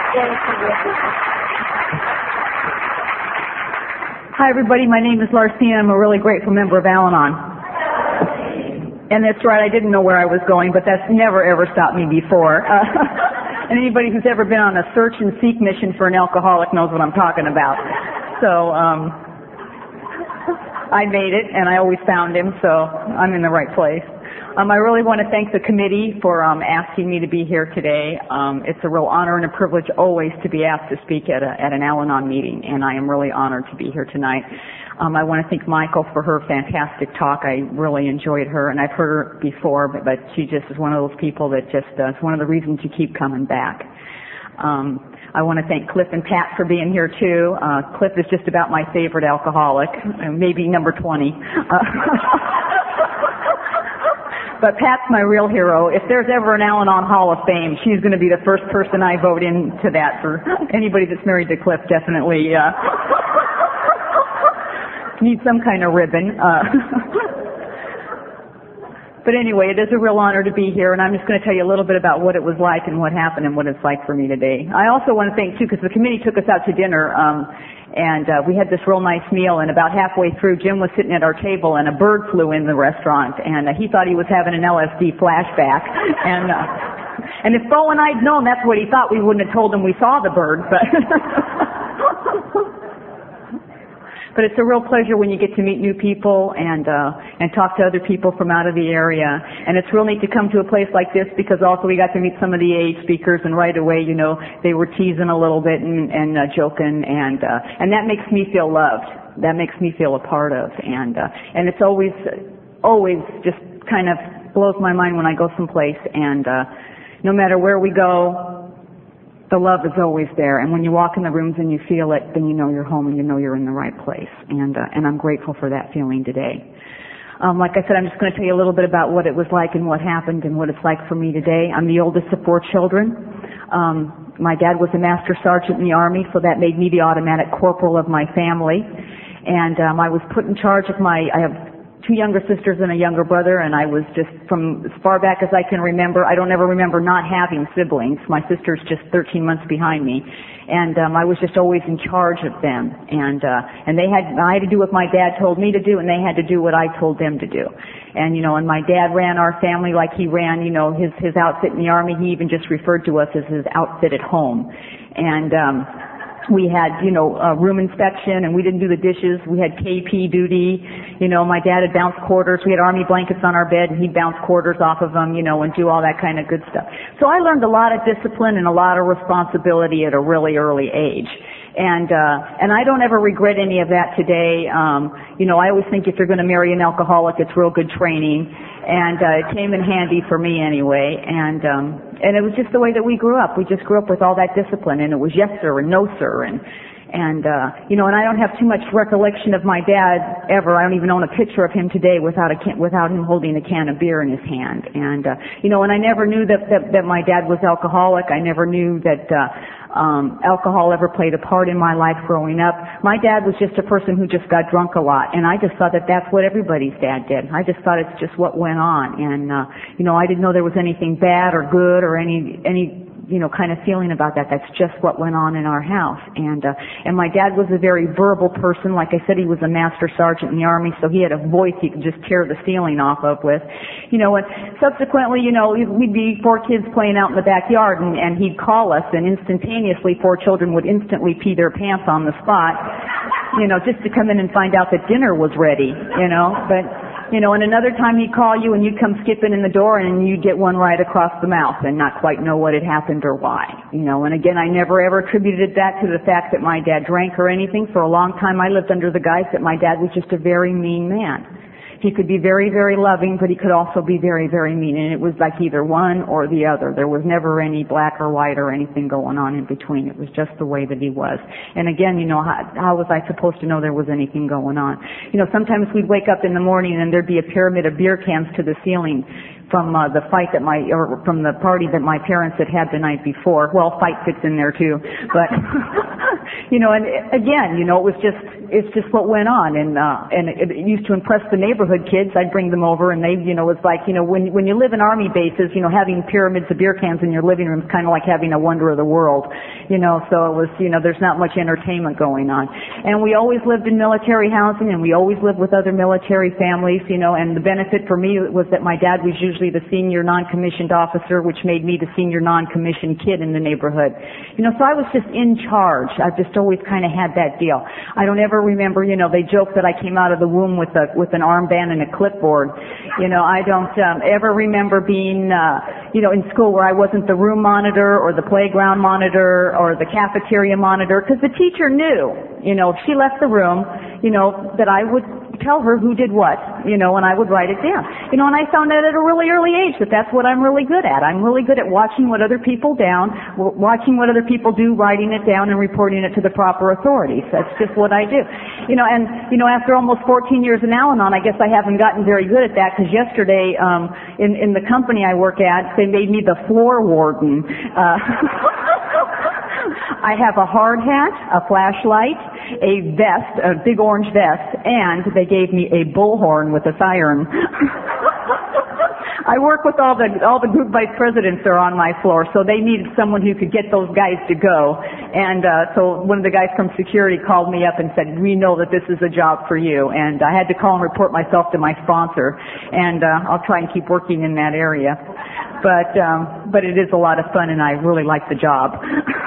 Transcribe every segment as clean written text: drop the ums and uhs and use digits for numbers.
Hi, everybody. My name is Larcena. I'm a really grateful member of Al-Anon. And that's right, I didn't know where I was going, but that's never, ever stopped me before. And anybody who's ever been on a search and seek mission for an alcoholic knows what I'm talking about. So, I made it, and I always found him, so I'm in the right place. I really want to thank the committee for asking me to be here today. It's a real honor and a privilege always to be asked to speak at an Al-Anon meeting, and I am really honored to be here tonight. I want to thank Michael for her fantastic talk. I really enjoyed her, and I've heard her before, but she just is one of those people that just is one of the reasons you keep coming back. I want to thank Cliff and Pat for being here too. Cliff is just about my favorite alcoholic, maybe number 20. But Pat's my real hero. If there's ever an Al-Anon Hall of Fame, she's going to be the first person I vote into that. For anybody that's married to Cliff, definitely needs some kind of ribbon. But anyway, it is a real honor to be here, and I'm just going to tell you a little bit about what it was like and what happened and what it's like for me today. I also want to thank, too, because the committee took us out to dinner, and we had this real nice meal, and about halfway through, Jim was sitting at our table, and a bird flew in the restaurant, and he thought he was having an LSD flashback. And if Bo and I'd known that's what he thought, we wouldn't have told him we saw the bird, but... But it's a real pleasure when you get to meet new people and talk to other people from out of the area. And it's real neat to come to a place like this because also we got to meet some of the AA speakers, and right away, you know, they were teasing a little bit and joking, and that makes me feel loved. That makes me feel a part of, and it's always just kind of blows my mind when I go someplace, and no matter where we go, the love is always there, and when you walk in the rooms and you feel it, then you know you're home and you know you're in the right place, and I'm grateful for that feeling today. Like I said, I'm just going to tell you a little bit about what it was like and what happened and what it's like for me today. I'm the oldest of 4 children. My dad was a master sergeant in the Army, so that made me the automatic corporal of my family, and I was put in charge of I have 2 younger sisters and a younger brother, and I was just, from as far back as I can remember, I don't ever remember not having siblings. My sister's just 13 months behind me, and I was just always in charge of them, and I had to do what my dad told me to do, and they had to do what I told them to do. And, you know, and my dad ran our family like he ran, you know, his outfit in the Army. He even just referred to us as his outfit at home. And we had, you know, room inspection, and we didn't do the dishes. We had KP duty. You know, my dad had bounce quarters. We had Army blankets on our bed, and he'd bounce quarters off of them, you know, and do all that kind of good stuff. So I learned a lot of discipline and a lot of responsibility at a really early age. And I don't ever regret any of that today. You know, I always think if you're going to marry an alcoholic, it's real good training. And it came in handy for me anyway. And it was just the way that we grew up. We just grew up with all that discipline, and it was yes sir and no sir, and you know, and I don't have too much recollection of my dad ever. I don't even own a picture of him today without him holding a can of beer in his hand. And you know, and I never knew that my dad was alcoholic. I never knew that alcohol ever played a part in my life growing up. My dad was just a person who just got drunk a lot, and I just thought that that's what everybody's dad did. I just thought it's just what went on, and you know, I didn't know there was anything bad or good or any you know, kind of feeling about that. That's just what went on in our house. And my dad was a very verbal person. Like I said, he was a master sergeant in the Army, so he had a voice he could just tear the ceiling off of with. You know, and subsequently, you know, we'd be 4 kids playing out in the backyard, and he'd call us, and instantaneously 4 children would instantly pee their pants on the spot, you know, just to come in and find out that dinner was ready, you know. But you know, and another time he'd call you and you'd come skipping in the door and you'd get one right across the mouth and not quite know what had happened or why. You know, and again, I never ever attributed that to the fact that my dad drank or anything. For a long time I lived under the guise that my dad was just a very mean man. He could be very, very loving, but he could also be very, very mean. And it was like either one or the other. There was never any black or white or anything going on in between. It was just the way that he was. And again, you know, how was I supposed to know there was anything going on? You know, sometimes we'd wake up in the morning and there'd be a pyramid of beer cans to the ceiling from the fight from the party that my parents had the night before. Well, fight fits in there too, but you know, and again, you know, it's just what went on, and it used to impress the neighborhood kids. I'd bring them over, and they, you know, it's like, you know, when you live in Army bases, you know, having pyramids of beer cans in your living room is kind of like having a wonder of the world, so it was, there's not much entertainment going on. And we always lived in military housing, and we always lived with other military families, and the benefit for me was that my dad was usually the senior non-commissioned officer, which made me the senior non-commissioned kid in the neighborhood. So I was just in charge. I've just always kind of had that deal. I don't ever remember, they joke that I came out of the womb with an armband and a clipboard. I don't ever remember being, in school where I wasn't the room monitor or the playground monitor or the cafeteria monitor, because the teacher knew, if she left the room, that I would tell her who did what, and I would write it down. And I found out at a really early age that that's what I'm really good at. I'm really good at watching what other people watching what other people do, writing it down and reporting it to the proper authorities. That's just what I do. After almost 14 years in Al-Anon, I guess I haven't gotten very good at that, because yesterday, in the company I work at, they made me the floor warden. I have a hard hat, a flashlight, a vest, a big orange vest, and they gave me a bullhorn with a siren. I work with all the group vice presidents that are on my floor, so they needed someone who could get those guys to go. And so one of the guys from security called me up and said, "We know that this is a job for you." And I had to call and report myself to my sponsor, and I'll try and keep working in that area. But it is a lot of fun, and I really like the job.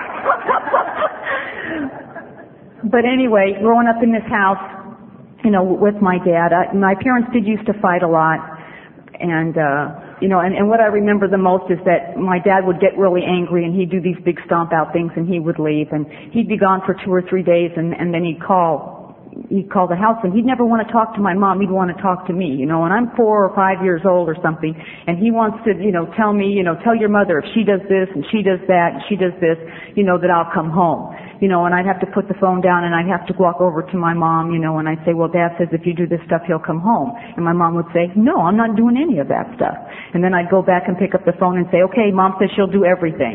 But anyway, growing up in this house, with my dad, my parents did used to fight a lot. And what I remember the most is that my dad would get really angry, and he'd do these big stomp out things, and he would leave, and he'd be gone for 2 or 3 days, and then he'd call the house, and he'd never want to talk to my mom. He'd want to talk to me, and I'm 4 or 5 years old or something, and he wants to, tell me, tell your mother if she does this and she does that and she does this, that I'll come home. And I'd have to put the phone down, and I'd have to walk over to my mom, and I'd say, "Well, Dad says if you do this stuff, he'll come home." And my mom would say, "No, I'm not doing any of that stuff." And then I'd go back and pick up the phone and say, "Okay, Mom says she'll do everything,"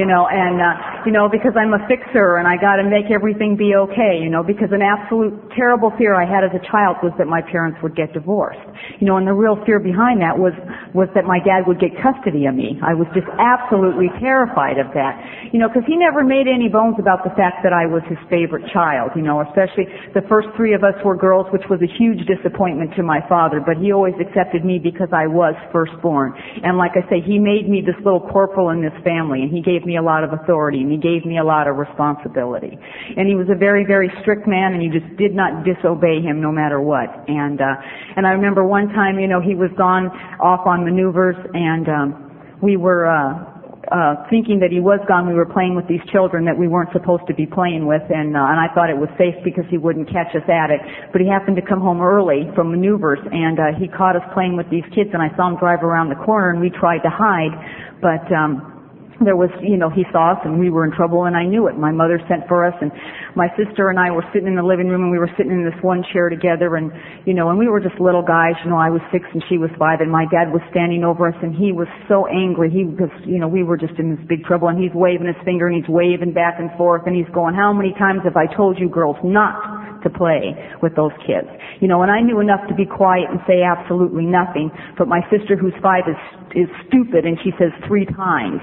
because I'm a fixer, and I got to make everything be okay, because an absolute terrible fear I had as a child was that my parents would get divorced. And the real fear behind that was that my dad would get custody of me. I was just absolutely terrified of that, because he never made any bones about the fact that I was his favorite child, especially the first 3 of us were girls, which was a huge disappointment to my father, but he always accepted me because I was firstborn. And like I say, he made me this little corporal in this family, and he gave me a lot of authority, and he gave me a lot of responsibility. And he was a very, very strict man, and you just did not disobey him no matter what. And I remember one time, he was gone off on maneuvers, and we were thinking that he was gone. We were playing with these children that we weren't supposed to be playing with, and I thought it was safe because he wouldn't catch us at it. But he happened to come home early from maneuvers, and he caught us playing with these kids, and I saw him drive around the corner, and we tried to hide, but there was, he saw us, and we were in trouble, and I knew it. My mother sent for us, and my sister and I were sitting in the living room, and we were sitting in this one chair together, and and we were just little guys. I was 6 and she was 5, and my dad was standing over us, and he was so angry. We were just in this big trouble, and he's waving his finger, and he's waving back and forth, and he's going, "How many times have I told you girls not to play with those kids?" And I knew enough to be quiet and say absolutely nothing, but my sister, who's 5, is stupid, and she says 3 times,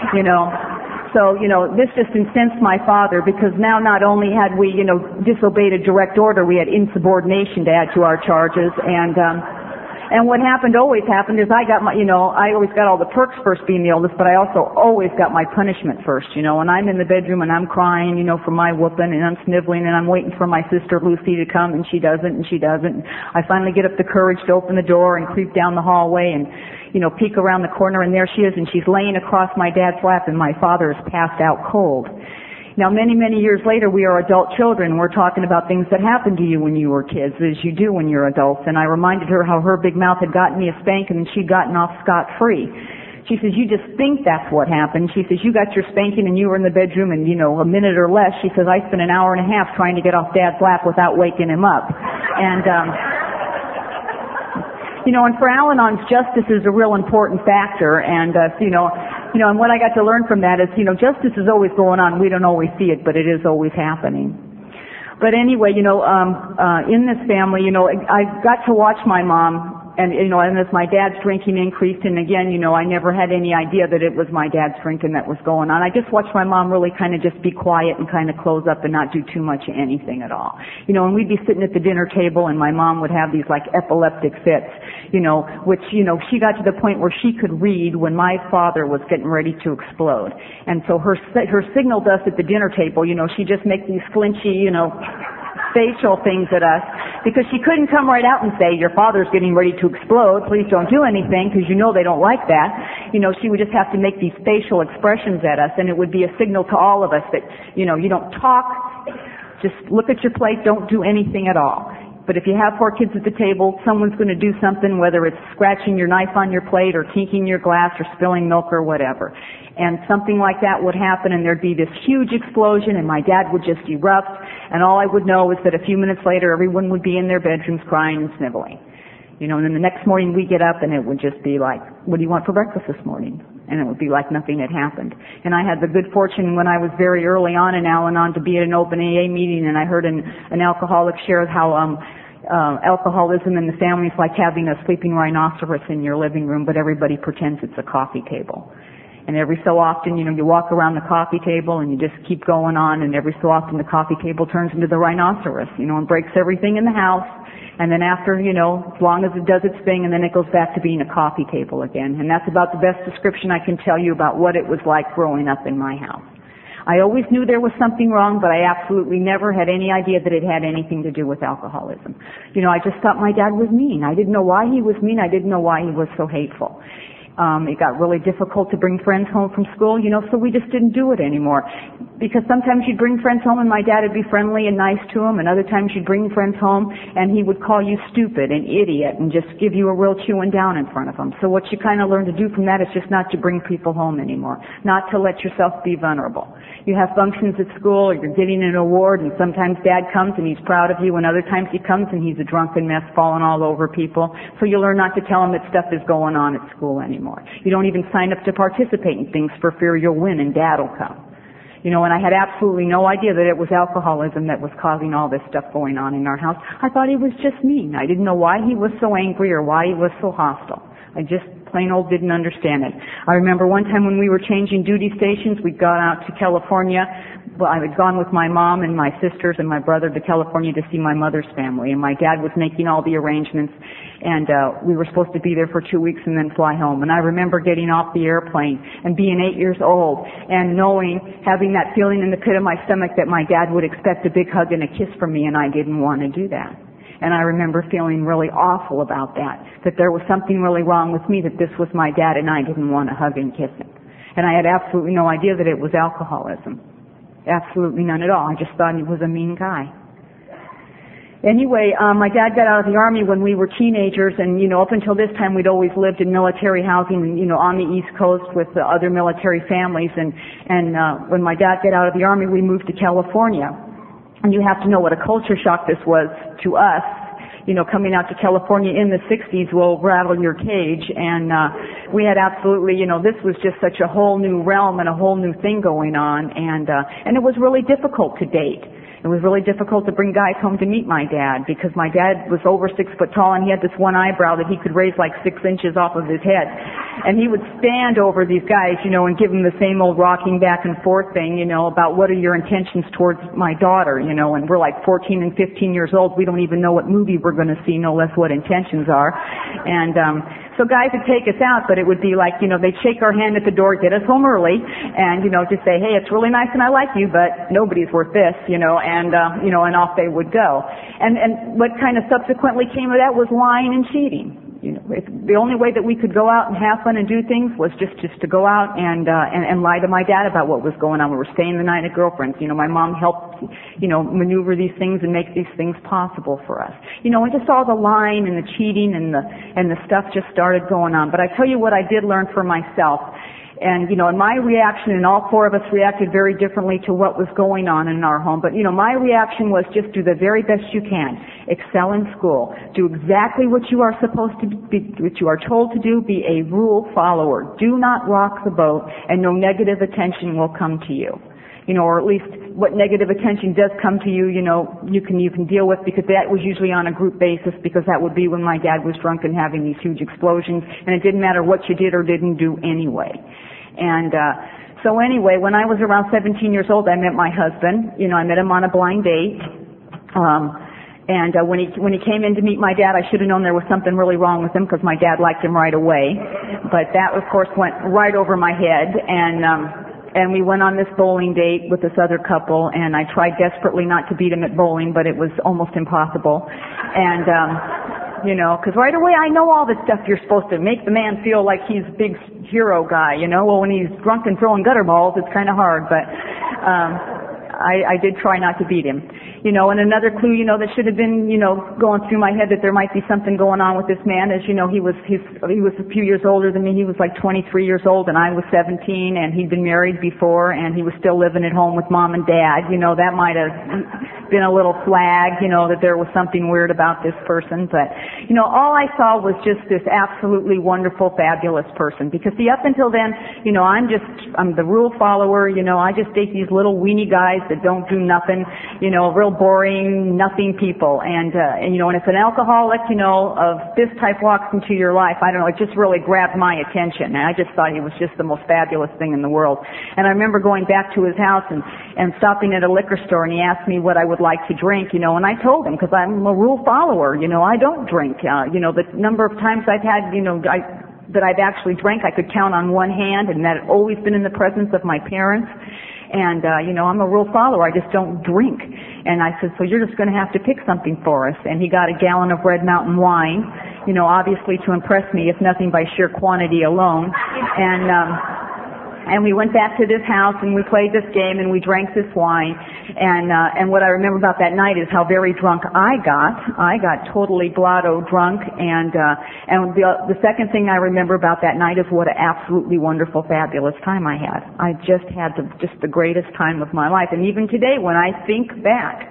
So, this just incensed my father, because now not only had we, disobeyed a direct order, we had insubordination to add to our charges, and what always happened is I got I always got all the perks first being the oldest, but I also always got my punishment first, and I'm in the bedroom and I'm crying, for my whooping, and I'm sniveling, and I'm waiting for my sister Lucy to come, and she doesn't. I finally get up the courage to open the door and creep down the hallway and, peek around the corner, and there she is, and she's laying across my dad's lap, and my father is passed out cold. Now, many, many years later, we are adult children, and we're talking about things that happened to you when you were kids, as you do when you're adults. And I reminded her how her big mouth had gotten me a spanking, and she'd gotten off scot-free. She says, "You just think that's what happened." She says, "You got your spanking, and you were in the bedroom, and, a minute or less." She says, "I spent an hour and a half trying to get off Dad's lap without waking him up." And, and for Al-Anon's, justice is a real important factor, and, and what I got to learn from that is, justice is always going on. We don't always see it, but it is always happening. But anyway, in this family, I got to watch my mom and as my dad's drinking increased, and again, I never had any idea that it was my dad's drinking that was going on. I just watched my mom really kind of just be quiet and kind of close up and not do too much of anything at all. And we'd be sitting at the dinner table, and my mom would have these like epileptic fits, which, she got to the point where she could read when my father was getting ready to explode. And so her signal to us at the dinner table, she'd just make these flinchy, facial things at us, because she couldn't come right out and say, your father's getting ready to explode, please don't do anything, because they don't like that. She would just have to make these facial expressions at us, and it would be a signal to all of us that, you don't talk, just look at your plate, don't do anything at all. But if you have 4 kids at the table, someone's going to do something, whether it's scratching your knife on your plate or tinking your glass or spilling milk or whatever. And something like that would happen, and there'd be this huge explosion, and my dad would just erupt, and all I would know is that a few minutes later, everyone would be in their bedrooms crying and sniveling. And then the next morning we get up, and it would just be like, what do you want for breakfast this morning? And it would be like nothing had happened. And I had the good fortune when I was very early on in Al-Anon to be at an open AA meeting, and I heard an alcoholic share how alcoholism in the family is like having a sleeping rhinoceros in your living room, but everybody pretends it's a coffee table. And every so often, you walk around the coffee table and you just keep going on, and every so often the coffee table turns into the rhinoceros, and breaks everything in the house. And then after, as long as it does its thing, and then it goes back to being a coffee table again. And that's about the best description I can tell you about what it was like growing up in my house. I always knew there was something wrong, but I absolutely never had any idea that it had anything to do with alcoholism. I just thought my dad was mean. I didn't know why he was mean. I didn't know why he was so hateful. It got really difficult to bring friends home from school, so we just didn't do it anymore. Because sometimes you'd bring friends home and my dad would be friendly and nice to them, and other times you'd bring friends home and he would call you stupid and idiot and just give you a real chewing down in front of them. So what you kind of learn to do from that is just not to bring people home anymore, not to let yourself be vulnerable. You have functions at school, or you're getting an award, and sometimes dad comes and he's proud of you, and other times he comes and he's a drunken mess falling all over people. So you learn not to tell him that stuff is going on at school anymore. You don't even sign up to participate in things for fear you'll win and dad will come. And I had absolutely no idea that it was alcoholism that was causing all this stuff going on in our house. I thought he was just mean. I didn't know why he was so angry or why he was so hostile. I just plain old didn't understand it. I remember one time when we were changing duty stations, we'd gone out to California. Well, I had gone with my mom and my sisters and my brother to California to see my mother's family, and my dad was making all the arrangements, and we were supposed to be there for 2 weeks and then fly home. And I remember getting off the airplane and being 8 years old and having that feeling in the pit of my stomach that my dad would expect a big hug and a kiss from me, and I didn't want to do that. And I remember feeling really awful about that there was something really wrong with me, that this was my dad and I didn't want to hug and kiss him. And I had absolutely no idea that it was alcoholism. Absolutely none at all. I just thought he was a mean guy. Anyway, my dad got out of the Army when we were teenagers, and, up until this time we'd always lived in military housing, on the East Coast with the other military families, and when my dad got out of the Army, we moved to California. And you have to know what a culture shock this was to us. Coming out to California in the 60s will rattle your cage, and we had absolutely, this was just such a whole new realm and a whole new thing going on, and it was really difficult to date. It was really difficult to bring guys home to meet my dad, because my dad was over 6 foot tall and he had this one eyebrow that he could raise like 6 inches off of his head. And he would stand over these guys, and give them the same old rocking back and forth thing, about what are your intentions towards my daughter, and we're like 14 and 15 years old. We don't even know what movie we're going to see, no less what intentions are. And so guys would take us out, but it would be like, they'd shake our hand at the door, get us home early, and, just say, hey, it's really nice and I like you, but nobody's worth this, and off they would go. And what kind of subsequently came of that was lying and cheating. The only way that we could go out and have fun and do things was just to go out and lie to my dad about what was going on. We were staying the night at girlfriends. My mom helped, maneuver these things and make these things possible for us. And just all the lying and the cheating and the stuff just started going on. But I tell you what I did learn for myself. And, and my reaction, and all 4 of us reacted very differently to what was going on in our home. But, my reaction was just do the very best you can. Excel in school. Do exactly what you are supposed to be, what you are told to do. Be a rule follower. Do not rock the boat, and no negative attention will come to you. or at least what negative attention does come to you, you can deal with, because that was usually on a group basis, because that would be when my dad was drunk and having these huge explosions, and it didn't matter what you did or didn't do anyway. And so anyway, when I was around 17 years old, I met my husband. I met him on a blind date. And when he came in to meet my dad, I should have known there was something really wrong with him, because my dad liked him right away. But that, of course, went right over my head. And we went on this bowling date with this other couple, and I tried desperately not to beat him at bowling, but it was almost impossible. And because right away I know all the stuff you're supposed to make the man feel like he's a big hero guy, Well, when he's drunk and throwing gutter balls, it's kind of hard, but I did try not to beat him. And another clue, that should have been, going through my head that there might be something going on with this man is, he was a few years older than me. He was like 23 years old and I was 17, and he'd been married before, and he was still living at home with mom and dad. That might have been a little flag, that there was something weird about this person. But, all I saw was just this absolutely wonderful, fabulous person. Because see, up until then, I'm the rule follower, I just date these little weenie guys that don't do nothing, real boring, nothing people. And if an alcoholic, of this type walks into your life, I don't know, it just really grabbed my attention. And I just thought he was just the most fabulous thing in the world. And I remember going back to his house and stopping at a liquor store, and he asked me what I would like to drink, and I told him, because I'm a rule follower, I don't drink. The number of times I've had, that I've actually drank, I could count on one hand, and that had always been in the presence of my parents. And, I'm a rule follower. I just don't drink. And I said, so you're just going to have to pick something for us. And he got a gallon of Red Mountain wine, obviously to impress me, if nothing by sheer quantity alone. And we went back to this house and we played this game and we drank this wine. And what I remember about that night is how very drunk I got. I got totally blotto drunk. And the second thing I remember about that night is what an absolutely wonderful, fabulous time I had. I just had the greatest time of my life. And even today, when I think back,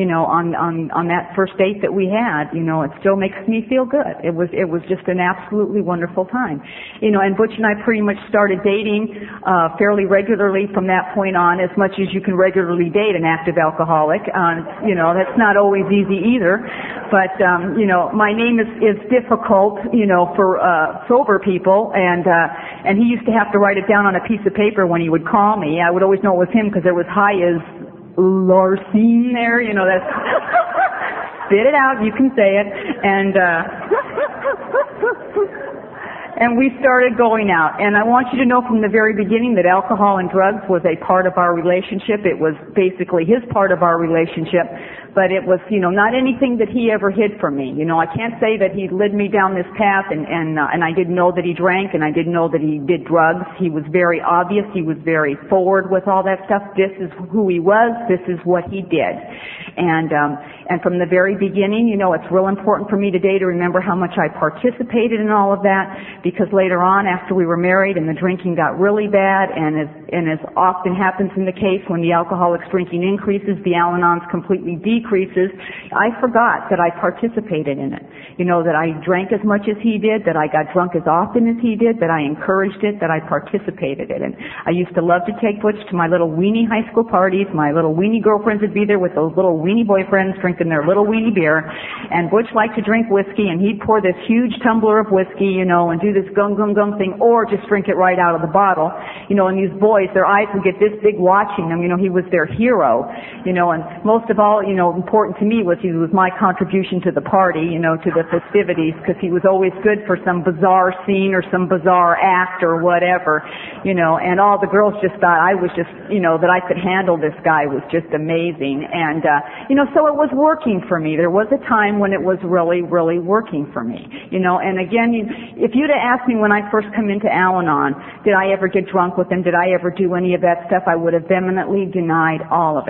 on that first date that we had, it still makes me feel good. It was just an absolutely wonderful time. And Butch and I pretty much started dating fairly regularly from that point on, as much as you can regularly date an active alcoholic. That's not always easy either. But my name is difficult, for sober people, and he used to have to write it down on a piece of paper when he would call me. I would always know it was him because there was high as Larcene there, that's spit it out, you can say it. And we started going out. And I want you to know from the very beginning that alcohol and drugs was a part of our relationship. It was basically his part of our relationship. But it was, not anything that he ever hid from me. I can't say that he led me down this path and I didn't know that he drank and I didn't know that he did drugs. He was very obvious. He was very forward with all that stuff. This is who he was. This is what he did. And from the very beginning, it's real important for me today to remember how much I participated in all of that, because later on, after we were married and the drinking got really bad, and as often happens in the case when the alcoholic's drinking increases, the Al-Anon's completely decreases, I forgot that I participated in it. That I drank as much as he did, that I got drunk as often as he did, that I encouraged it, that I participated in it. I used to love to take Butch to my little weenie high school parties. My little weenie girlfriends would be there with those little weenie boyfriends drinking their little weenie beer. And Butch liked to drink whiskey, and he'd pour this huge tumbler of whiskey, and do this gung gung gung thing, or just drink it right out of the bottle. And these boys, their eyes would get this big watching him. He was their hero. And most of all, important to me was he was my contribution to the party, to the festivities, because he was always good for some bizarre scene or some bizarre act or whatever, and all the girls just thought I was just, that I could handle this guy was just amazing. And, so it was working for me. There was a time when it was really, really working for me, and again, if you'd have asked me when I first come into Al-Anon, did I ever get drunk with him? Did I ever do any of that stuff? I would have vehemently denied all of it.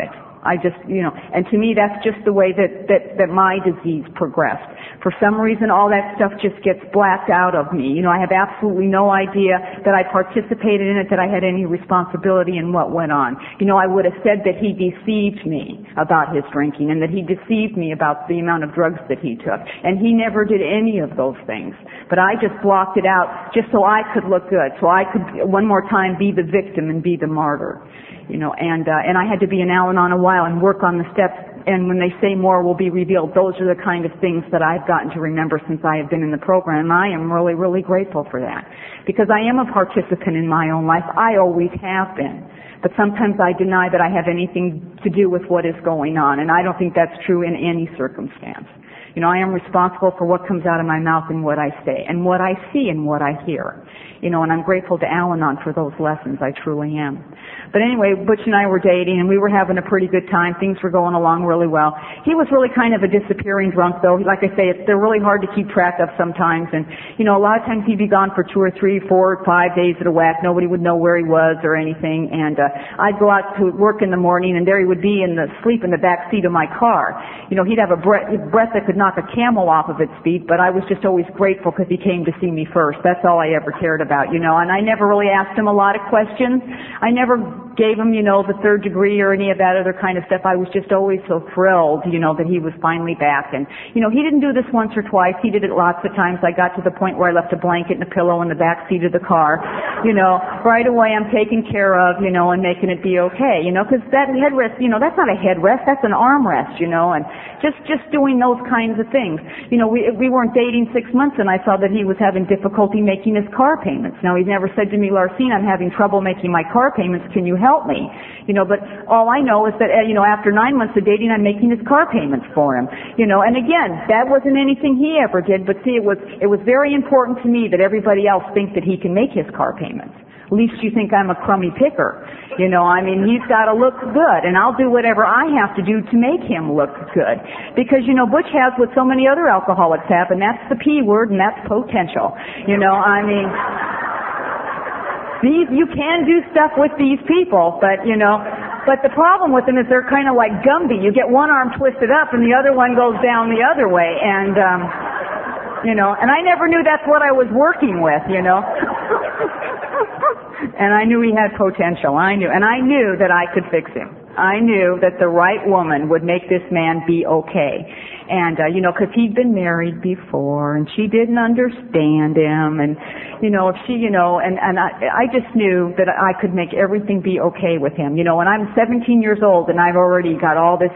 I just, and to me that's just the way that my disease progressed. For some reason, all that stuff just gets blacked out of me. I have absolutely no idea that I participated in it, that I had any responsibility in what went on. I would have said that he deceived me about his drinking and that he deceived me about the amount of drugs that he took. And he never did any of those things. But I just blocked it out just so I could look good, so I could one more time be the victim and be the martyr. And I had to be in Al-Anon a while and work on the steps. And when they say more will be revealed, those are the kind of things that I've gotten to remember since I have been in the program. And I am really, really grateful for that. Because I am a participant in my own life. I always have been. But sometimes I deny that I have anything to do with what is going on. And I don't think that's true in any circumstance. I am responsible for what comes out of my mouth and what I say, and what I see and what I hear. And I'm grateful to Al-Anon for those lessons. I truly am. But anyway, Butch and I were dating, and we were having a pretty good time. Things were going along really well. He was really kind of a disappearing drunk, though. Like I say, they're really hard to keep track of sometimes. And, a lot of times he'd be gone for 2 or 3, 4, 5 days at a whack. Nobody would know where he was or anything. And I'd go out to work in the morning, and there he would be sleep in the back seat of my car. He'd have a breath that could knock a camel off of its feet, but I was just always grateful because he came to see me first. That's all I ever cared about. And I never really asked him a lot of questions. I never gave him, the third degree or any of that other kind of stuff. I was just always so thrilled, that he was finally back. And, he didn't do this once or twice. He did it lots of times. I got to the point where I left a blanket and a pillow in the back seat of the car. Right away I'm taken care of, and making it be okay, because that headrest, that's not a headrest, that's an armrest, and just doing those kinds of things. We weren't dating 6 months and I saw that he was having difficulty making his car payments. Now, he's never said to me, Larcene, I'm having trouble making my car payments. Can you help me? But all I know is that, after 9 months of dating, I'm making his car payments for him. And again, that wasn't anything he ever did, but see, it was very important to me that everybody else think that he can make his car payments. At least you think I'm a crummy picker. He's got to look good, and I'll do whatever I have to do to make him look good. Because, Butch has what so many other alcoholics have, and that's the P word, and that's potential. You can do stuff with these people, but the problem with them is they're kind of like Gumby. You get one arm twisted up and the other one goes down the other way, and and I never knew that's what I was working with, And I knew he had potential. I knew that I could fix him. I knew that the right woman would make this man be okay. And, cause he'd been married before and she didn't understand him. And, if she, and I just knew that I could make everything be okay with him. And I'm 17 years old and I've already got all this,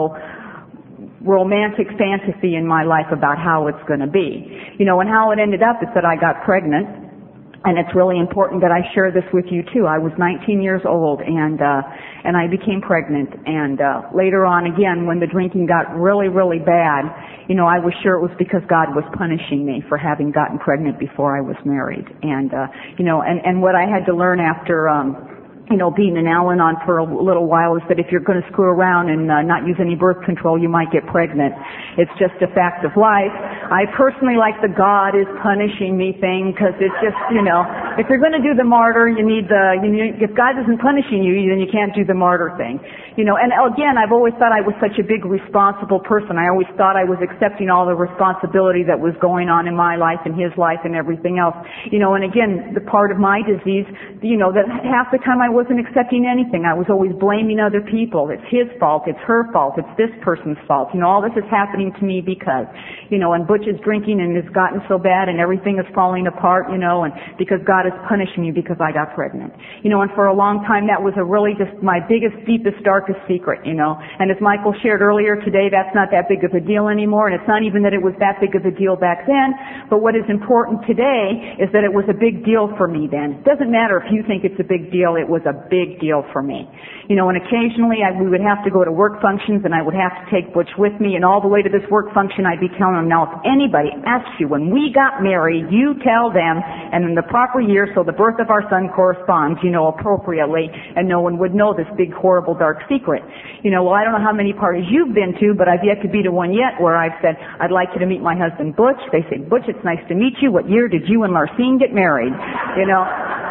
romantic fantasy in my life about how it's going to be. And how it ended up is that I got pregnant. And it's really important that I share this with you too. I was 19 years old and I became pregnant, and later on again when the drinking got really, really bad, I was sure it was because God was punishing me for having gotten pregnant before I was married. And and what I had to learn after being in Al-Anon for a little while is that if you're going to screw around and not use any birth control, you might get pregnant. It's just a fact of life. I personally like the God is punishing me thing, because it's just, if you're going to do the martyr, if God isn't punishing you, then you can't do the martyr thing. And again, I've always thought I was such a big responsible person. I always thought I was accepting all the responsibility that was going on in my life and his life and everything else. And again, the part of my disease, that half the time I wasn't accepting anything. I was always blaming other people. It's his fault. It's her fault. It's this person's fault. All this is happening to me because, and Butch is drinking and has gotten so bad and everything is falling apart, and because God is punishing me because I got pregnant. And for a long time that was really just my biggest, deepest, darkest secret, And as Michael shared earlier today, that's not that big of a deal anymore, and it's not even that it was that big of a deal back then, but what is important today is that it was a big deal for me then. It doesn't matter if you think it's a big deal, it was a big deal for me. And occasionally we would have to go to work functions and I would have to take Butch with me, and all the way to this work function I'd be telling him, now if anybody asks you when we got married, you tell them, and in the proper year so the birth of our son corresponds, appropriately, and no one would know this big, horrible, dark secret. Well, I don't know how many parties you've been to, but I've yet to be to one yet where I've said, I'd like you to meet my husband Butch. They say, Butch, it's nice to meet you. What year did you and Larcene get married?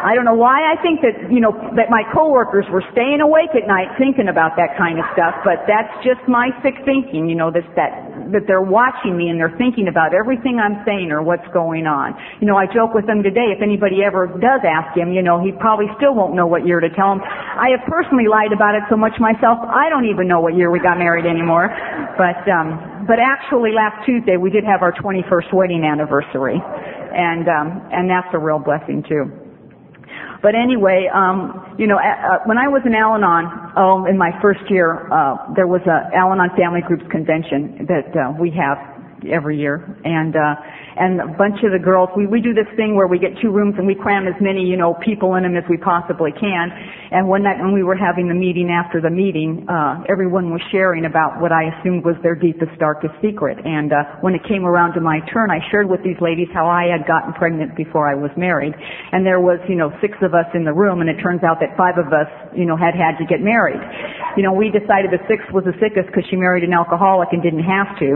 I don't know why I think that, that my coworkers were staying awake at night thinking about that kind of stuff, but that's just my sick thinking, that they're watching me and they're thinking about everything I'm saying or what's going on. I joke with them today, if anybody ever does ask him, he probably still won't know what year to tell him. I have personally lied about it so much myself, I don't even know what year we got married anymore. But actually last Tuesday we did have our 21st wedding anniversary. And that's a real blessing too. But anyway, when I was in Al-Anon, in my first year, there was a Al-Anon Family Groups convention that we have every year, and a bunch of the girls, we do this thing where we get 2 rooms and we cram as many, people in them as we possibly can. And one night when we were having the meeting after the meeting, everyone was sharing about what I assumed was their deepest, darkest secret. And when it came around to my turn, I shared with these ladies how I had gotten pregnant before I was married. And there was, 6 of us in the room, and it turns out that 5 of us, had to get married. We decided the 6th was the sickest because she married an alcoholic and didn't have to.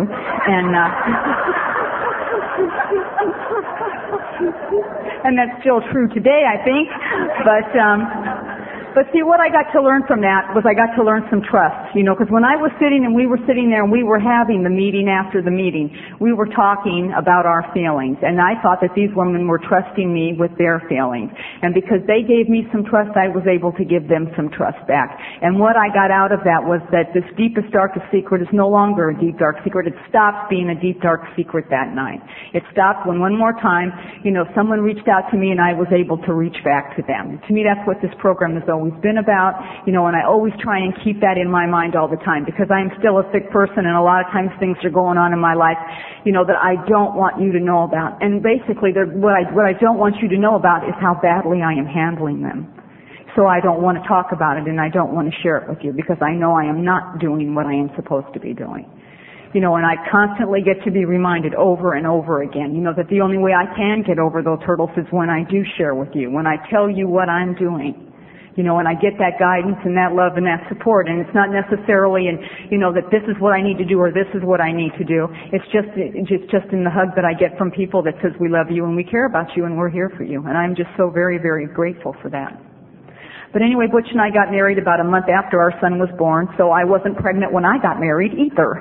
And that's still true today, I think. But see, what I got to learn from that was I got to learn some trust, because when I was sitting and we were sitting there and we were having the meeting after the meeting, we were talking about our feelings, and I thought that these women were trusting me with their feelings. And because they gave me some trust, I was able to give them some trust back. And what I got out of that was that this deepest, darkest secret is no longer a deep, dark secret. It stopped being a deep, dark secret that night. It stopped when one more time, someone reached out to me and I was able to reach back to them. To me, that's what this program has always been about, and I always try and keep that in my mind all the time, because I'm still a sick person and a lot of times things are going on in my life, that I don't want you to know about. And basically, what I don't want you to know about is how badly I am handling them. So I don't want to talk about it and I don't want to share it with you, because I know I am not doing what I am supposed to be doing. And I constantly get to be reminded over and over again, that the only way I can get over those hurdles is when I do share with you, when I tell you what I'm doing. And I get that guidance and that love and that support. And it's not necessarily that this is what I need to do or this is what I need to do. It's just in the hug that I get from people that says we love you and we care about you and we're here for you. And I'm just so very, very grateful for that. But anyway, Butch and I got married about a month after our son was born, so I wasn't pregnant when I got married either.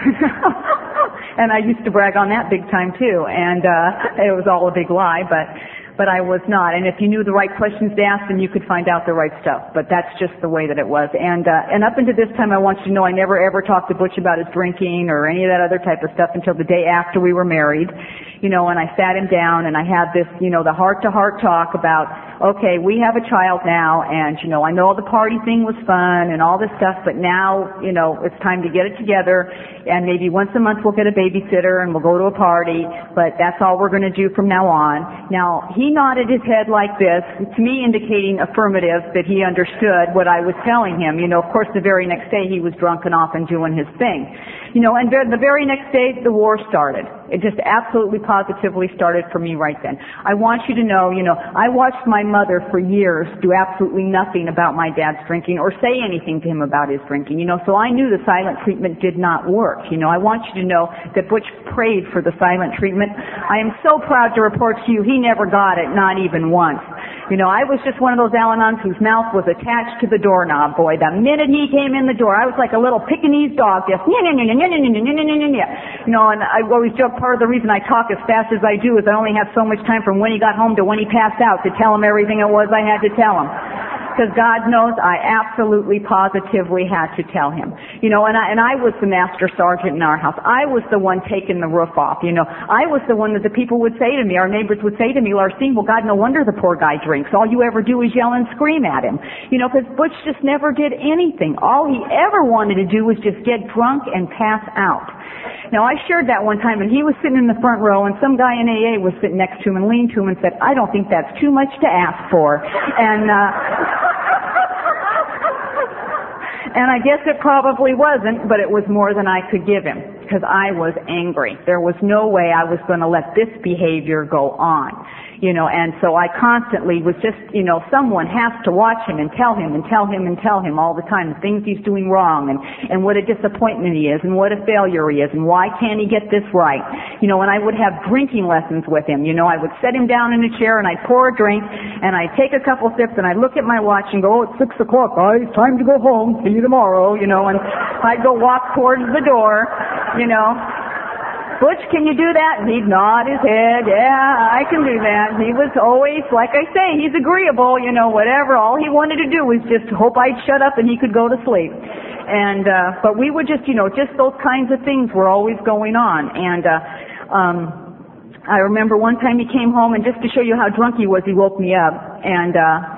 And I used to brag on that big time too. And it was all a big lie, but I was not. And if you knew the right questions to ask, then you could find out the right stuff. But that's just the way that it was. And up until this time, I want you to know I never ever talked to Butch about his drinking or any of that other type of stuff until the day after we were married. And I sat him down and I had this, the heart-to-heart talk about, okay, we have a child now, and, I know the party thing was fun and all this stuff, but now, it's time to get it together, and maybe once a month we'll get a babysitter and we'll go to a party, but that's all we're going to do from now on. Now, he nodded his head like this, to me indicating affirmative that he understood what I was telling him. Of course, the very next day he was drunk and off and doing his thing. And the very next day the war started. It just absolutely positively started for me right then. I want you to know, I watched my mother for years do absolutely nothing about my dad's drinking or say anything to him about his drinking, so I knew the silent treatment did not work. I want you to know that Butch prayed for the silent treatment. I am so proud to report to you he never got it, not even once. I was just one of those Al-Anons whose mouth was attached to the doorknob, boy. The minute he came in the door, I was like a little Pekingese dog, just and I always joke part of the reason I talk as fast as I do is I only have so much time from when he got home to when he passed out to tell him everything it was I had to tell him. Because God knows I absolutely positively had to tell him. And I was the master sergeant in our house. I was the one taking the roof off. I was the one that the people would say to me, our neighbors would say to me, Larcene, well, God, no wonder the poor guy drinks. All you ever do is yell and scream at him. Because Butch just never did anything. All he ever wanted to do was just get drunk and pass out. Now, I shared that one time, and he was sitting in the front row, and some guy in AA was sitting next to him and leaned to him and said, I don't think that's too much to ask for. And I guess it probably wasn't, but it was more than I could give him, because I was angry. There was no way I was going to let this behavior go on. You know, and so I constantly was just, you know, someone has to watch him and tell him and tell him and tell him all the time the things he's doing wrong and what a disappointment he is and what a failure he is and why can't he get this right. You know, and I would have drinking lessons with him. You know, I would set him down in a chair and I'd pour a drink and I'd take a couple sips and I'd look at my watch and go, oh, it's 6 o'clock, guys, time to go home, see you tomorrow, you know, and I'd go walk towards the door, you know. Butch, can you do that? And he'd nod his head. Yeah, I can do that. He was always, like I say, he's agreeable, you know, whatever. All he wanted to do was just hope I'd shut up and he could go to sleep. And, but we would just, you know, just those kinds of things were always going on. And, I remember one time he came home and just to show you how drunk he was, he woke me up and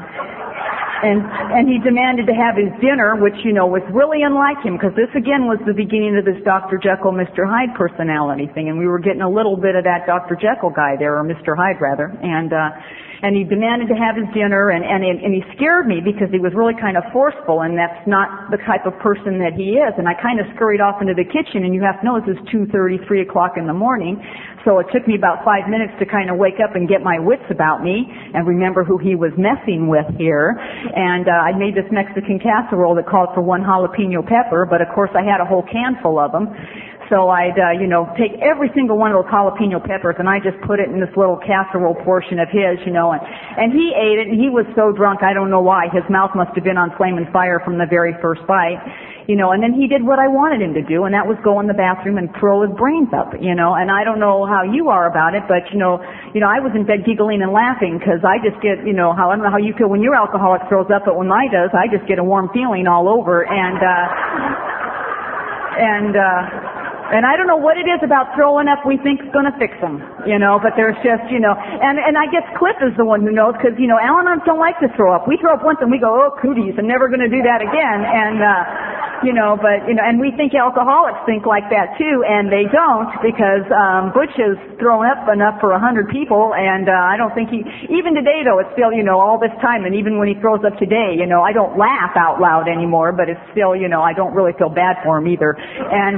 he demanded to have his dinner, which, you know, was really unlike him, because this again was the beginning of this Dr. Jekyll, Mr. Hyde personality thing, and we were getting a little bit of that Dr. Jekyll guy there, or Mr. Hyde rather, and he demanded to have his dinner, and he scared me because he was really kind of forceful, and that's not the type of person that he is, and I kind of scurried off into the kitchen, and you have to know this is 2:30, 3 o'clock in the morning, so it took me about 5 minutes to kind of wake up and get my wits about me and remember who he was messing with here. And I made this Mexican casserole that called for 1 jalapeno pepper, but of course I had a whole can full of them. So I'd, you know, take every single one of those jalapeno peppers and I just put it in this little casserole portion of his, you know, and he ate it and he was so drunk, I don't know why. His mouth must have been on flaming fire from the very first bite. You know, and then he did what I wanted him to do, and that was go in the bathroom and throw his brains up, you know, and I don't know how you are about it, but, you know, I was in bed giggling and laughing because I just get, you know, I don't know how you feel when your alcoholic throws up, but when mine does, I just get a warm feeling all over, and I don't know what it is about throwing up we think is going to fix them, you know, but there's just, you know, and I guess Cliff is the one who knows because, you know, Al-Anons don't like to throw up. We throw up once and we go, oh, cooties, I'm never going to do that again, and, you know, but, you know, and we think alcoholics think like that too, and they don't because, Butch has thrown up enough for 100 people, and, I don't think even today though, it's still, you know, all this time, and even when he throws up today, you know, I don't laugh out loud anymore, but it's still, you know, I don't really feel bad for him either, and,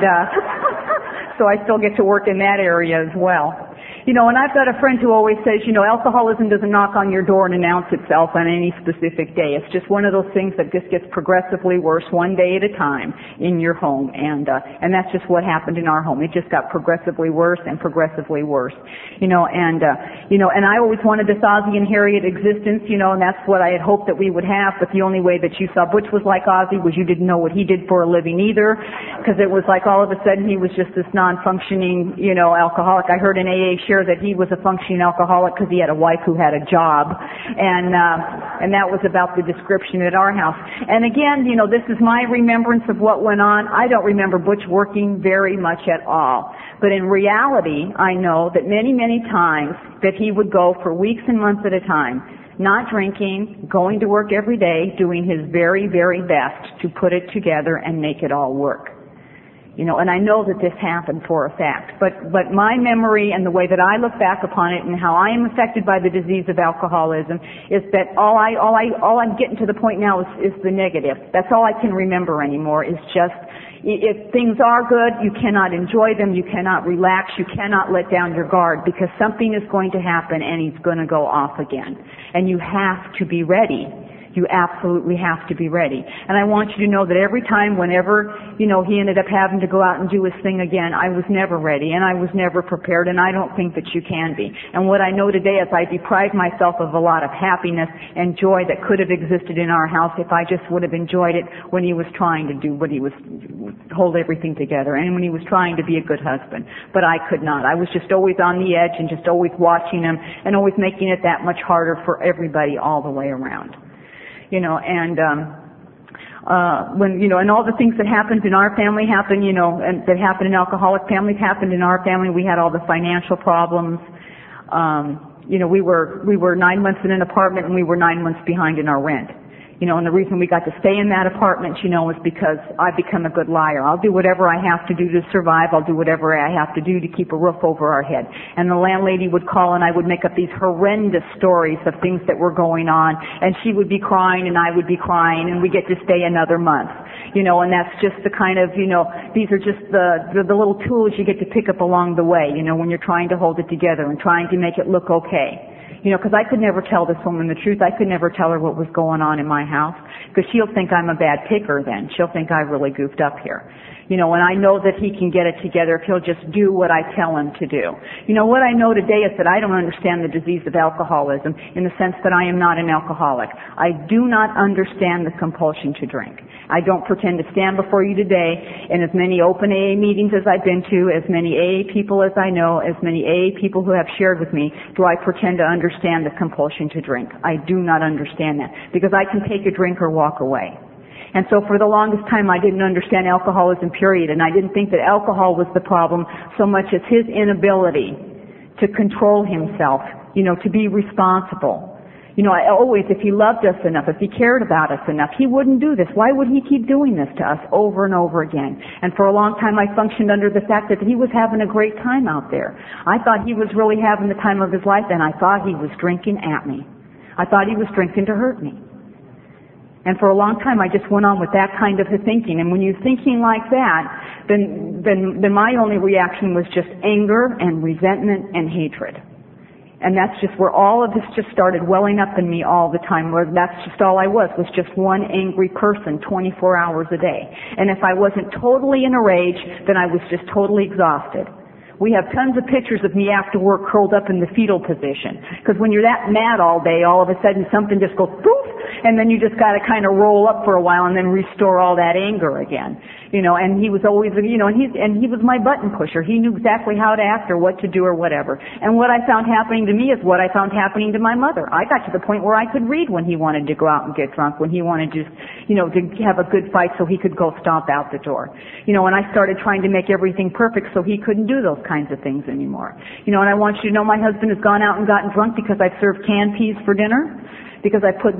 so I still get to work in that area as well. You know, and I've got a friend who always says, you know, alcoholism doesn't knock on your door and announce itself on any specific day. It's just one of those things that just gets progressively worse one day at a time in your home. And that's just what happened in our home. It just got progressively worse and progressively worse. You know, and I always wanted this Ozzie and Harriet existence, you know, and that's what I had hoped that we would have, but the only way that you saw Butch was like Ozzie was you didn't know what he did for a living either, because it was like all of a sudden he was just this non-functioning, you know, alcoholic. I heard in AA share that he was a functioning alcoholic because he had a wife who had a job, and that was about the description at our house. And again, you know, this is my remembrance of what went on. I don't remember Butch working very much at all, but in reality, I know that many, many times that he would go for weeks and months at a time, not drinking, going to work every day, doing his very, very best to put it together and make it all work. You know, and I know that this happened for a fact, but my memory and the way that I look back upon it and how I am affected by the disease of alcoholism is that all I'm getting to the point now is the negative. That's all I can remember anymore is just, if things are good, you cannot enjoy them, you cannot relax, you cannot let down your guard because something is going to happen and he's going to go off again. And you have to be ready. You absolutely have to be ready. And I want you to know that every time, whenever, you know, he ended up having to go out and do his thing again, I was never ready and I was never prepared, and I don't think that you can be. And what I know today is I deprived myself of a lot of happiness and joy that could have existed in our house if I just would have enjoyed it when he was trying to do what he was, hold everything together, and when he was trying to be a good husband. But I could not. I was just always on the edge and just always watching him and always making it that much harder for everybody all the way around. You know, and when, you know, and all the things that happened in our family happened, you know, and that happened in alcoholic families happened in our family. We had all the financial problems. You know, we were 9 months in an apartment and we were 9 months behind in our rent. You know, and the reason we got to stay in that apartment, you know, is because I've become a good liar. I'll do whatever I have to do to survive. I'll do whatever I have to do to keep a roof over our head. And the landlady would call and I would make up these horrendous stories of things that were going on. And she would be crying and I would be crying and we get to stay another month. You know, and that's just the kind of, you know, these are just the little tools you get to pick up along the way, you know, when you're trying to hold it together and trying to make it look okay. You know, because I could never tell this woman the truth. I could never tell her what was going on in my house, because she'll think I'm a bad picker then. She'll think I really goofed up here. You know, and I know that he can get it together if he'll just do what I tell him to do. You know, what I know today is that I don't understand the disease of alcoholism in the sense that I am not an alcoholic. I do not understand the compulsion to drink. I don't pretend to stand before you today in as many open AA meetings as I've been to, as many AA people as I know, as many AA people who have shared with me, do I pretend to understand the compulsion to drink. I do not understand that, because I can take a drink or walk away. And so for the longest time I didn't understand alcoholism, period, and I didn't think that alcohol was the problem so much as his inability to control himself, you know, to be responsible. You know, if he loved us enough, if he cared about us enough, he wouldn't do this. Why would he keep doing this to us over and over again? And for a long time I functioned under the fact that he was having a great time out there. I thought he was really having the time of his life, and I thought he was drinking at me. I thought he was drinking to hurt me. And for a long time I just went on with that kind of thinking. And when you're thinking like that, then my only reaction was just anger and resentment and hatred. And that's just where all of this just started welling up in me all the time, where that's just all I was just one angry person 24 hours a day. And if I wasn't totally in a rage, then I was just totally exhausted. We have tons of pictures of me after work curled up in the fetal position. Because when you're that mad all day, all of a sudden something just goes poof, and then you just got to kind of roll up for a while and then restore all that anger again. You know, and he was always, you know, and he was my button pusher. He knew exactly how to act or what to do or whatever. And what I found happening to me is what I found happening to my mother. I got to the point where I could read when he wanted to go out and get drunk, when he wanted to, you know, to have a good fight so he could go stomp out the door. You know, and I started trying to make everything perfect so he couldn't do those kinds of things anymore. You know, and I want you to know my husband has gone out and gotten drunk because I've served canned peas for dinner, because I put,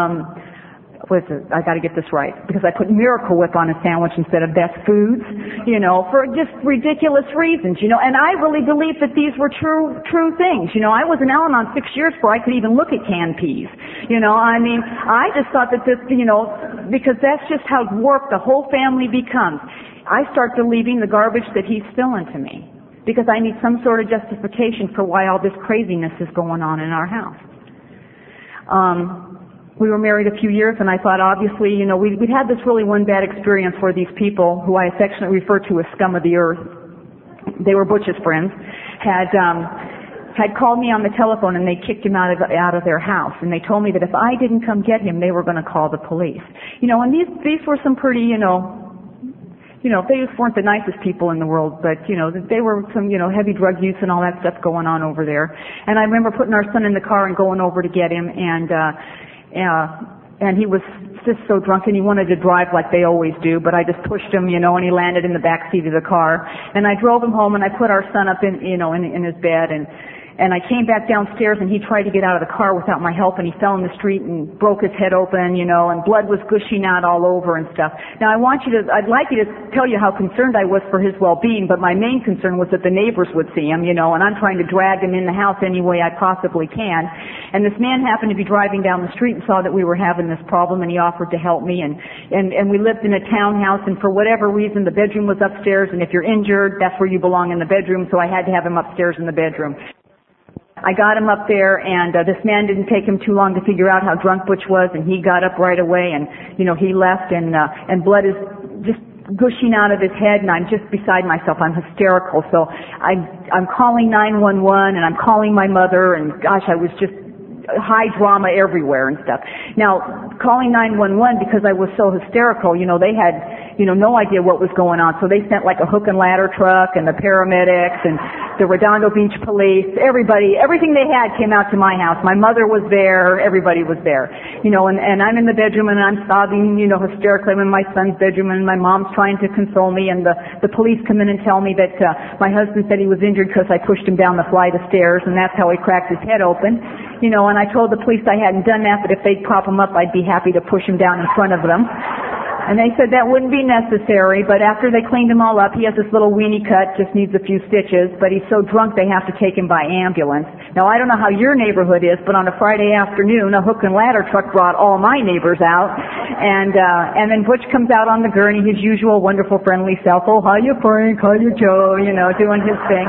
I gotta get this right, because I put Miracle Whip on a sandwich instead of Best Foods, you know, for just ridiculous reasons, you know, and I really believe that these were true things. You know, I was in Al-Anon 6 years before I could even look at canned peas. You know, I mean, I just thought that this, you know, because that's just how warped the whole family becomes. I start believing the garbage that he's spilling to me, because I need some sort of justification for why all this craziness is going on in our house. We were married a few years, and I thought, obviously, you know, we'd had this really one bad experience where these people, who I affectionately refer to as scum of the earth, they were Butch's friends, had called me on the telephone, and they kicked him out of their house, and they told me that if I didn't come get him, they were going to call the police. You know, and these were some pretty, you know, they just weren't the nicest people in the world, but, you know, they were some, you know, heavy drug use and all that stuff going on over there. And I remember putting our son in the car and going over to get him, and he was just so drunk, and he wanted to drive like they always do, but I just pushed him, you know, and he landed in the back seat of the car. And I drove him home, and I put our son up in, you know, in his bed, and I came back downstairs, and he tried to get out of the car without my help, and he fell in the street and broke his head open, you know, and blood was gushing out all over and stuff. Now I'd like you to tell you how concerned I was for his well-being, but my main concern was that the neighbors would see him, you know, and I'm trying to drag him in the house any way I possibly can. And this man happened to be driving down the street and saw that we were having this problem, and he offered to help me, and we lived in a townhouse, and for whatever reason the bedroom was upstairs, and if you're injured, that's where you belong, in the bedroom, so I had to have him upstairs in the bedroom. I got him up there, and this man didn't take him too long to figure out how drunk Butch was, and he got up right away, and, you know, he left, and blood is just gushing out of his head, and I'm just beside myself. I'm hysterical, so I'm calling 911, and I'm calling my mother, and gosh, I was just high drama everywhere and stuff. Now, calling 911, because I was so hysterical, you know, they had, you know, no idea what was going on, so they sent like a hook and ladder truck and the paramedics and the Redondo Beach police, everything they had came out to my house. My mother was there, everybody was there, you know, and I'm in the bedroom, and I'm sobbing, you know, hysterically. I'm in my son's bedroom, and my mom's trying to console me, and the police come in and tell me that my husband said he was injured because I pushed him down the flight of stairs, and that's how he cracked his head open, you know, and I told the police I hadn't done that, but if they'd prop him up, I'd be happy to push him down in front of them. And they said that wouldn't be necessary, but after they cleaned him all up, he has this little weenie cut, just needs a few stitches, but he's so drunk they have to take him by ambulance. Now, I don't know how your neighborhood is, but on a Friday afternoon, a hook and ladder truck brought all my neighbors out, and then Butch comes out on the gurney, his usual wonderful friendly self, oh, hiya Frank, hiya Joe, you know, doing his thing.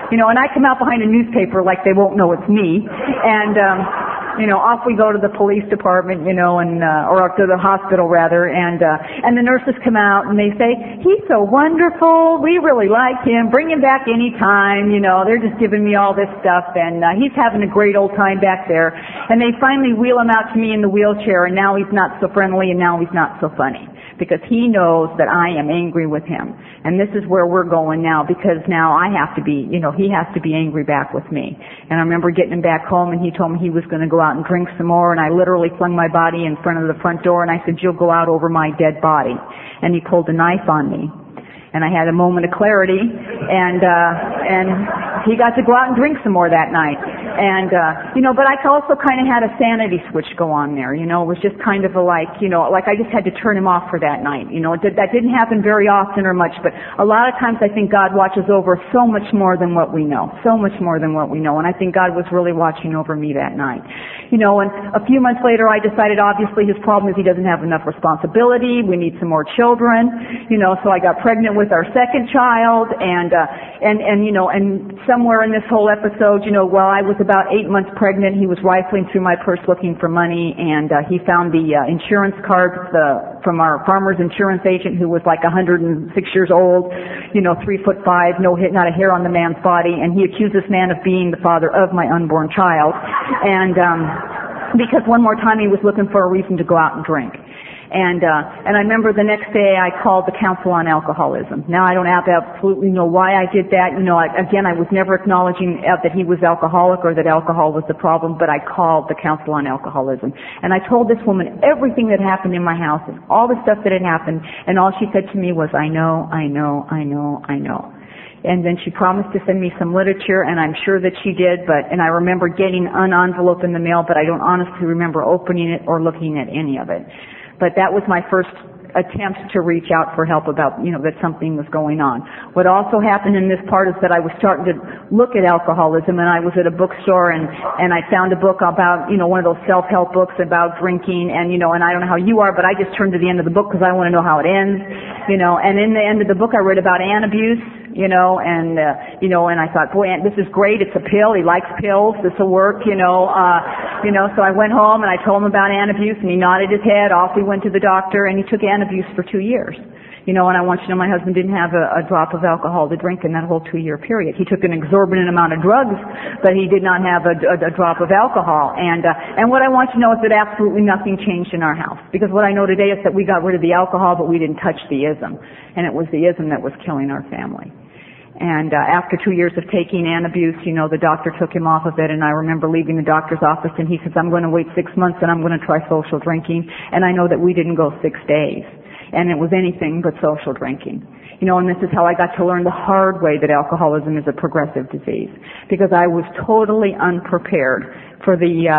and I come out behind a newspaper like they won't know it's me. And, off we go to the police department, or to the hospital rather, and the nurses come out and they say, he's so wonderful, we really like him, bring him back anytime, they're just giving me all this stuff, and he's having a great old time back there. And they finally wheel him out to me in the wheelchair, and now he's not so friendly, and now he's not so funny. Because he knows that I am angry with him. And this is where we're going now, because now I have to be, he has to be angry back with me. And I remember getting him back home, and he told me he was going to go out and drink some more, and I literally flung my body in front of the front door, and I said, you'll go out over my dead body. And he pulled a knife on me. And I had a moment of clarity, and he got to go out and drink some more that night. And, but I also kind of had a sanity switch go on there, It was just kind of like I just had to turn him off for that night. That didn't happen very often or much, but a lot of times I think God watches over so much more than what we know. So much more than what we know. And I think God was really watching over me that night. And a few months later I decided obviously his problem is he doesn't have enough responsibility. We need some more children. So I got pregnant with our second child, and somewhere in this whole episode, while I was about 8 months pregnant, he was rifling through my purse looking for money, and he found the insurance card from our farmer's insurance agent, who was like 106 years old, 3'5", not a hair on the man's body, and he accused this man of being the father of my unborn child, and because one more time he was looking for a reason to go out and drink. And I remember the next day I called the Council on Alcoholism. Now I don't absolutely know why I did that. I was never acknowledging that he was alcoholic or that alcohol was the problem, but I called the Council on Alcoholism. And I told this woman everything that happened in my house and all the stuff that had happened, and all she said to me was, I know. And then she promised to send me some literature, and I'm sure that she did, and I remember getting an envelope in the mail, but I don't honestly remember opening it or looking at any of it. But that was my first attempt to reach out for help about, that something was going on. What also happened in this part is that I was starting to look at alcoholism, and I was at a bookstore, and I found a book about, one of those self-help books about drinking, and I don't know how you are, but I just turned to the end of the book because I want to know how it ends, and in the end of the book I read about Ann abuse, and I thought, boy, this is great. It's a pill. He likes pills. This will work, so I went home and I told him about Ann abuse, and he nodded his head. Off we went to the doctor, and he took Ann abuse for 2 years. And I want you to know my husband didn't have a drop of alcohol to drink in that whole 2-year period. He took an exorbitant amount of drugs, but he did not have a drop of alcohol. And what I want you to know is that absolutely nothing changed in our house. Because what I know today is that we got rid of the alcohol, but we didn't touch the ism. And it was the ism that was killing our family. And after 2 years of taking Ann abuse, the doctor took him off of it, and I remember leaving the doctor's office, and he says, I'm going to wait 6 months, and I'm going to try social drinking. And I know that we didn't go 6 days. And it was anything but social drinking. And this is how I got to learn the hard way that alcoholism is a progressive disease. Because I was totally unprepared for the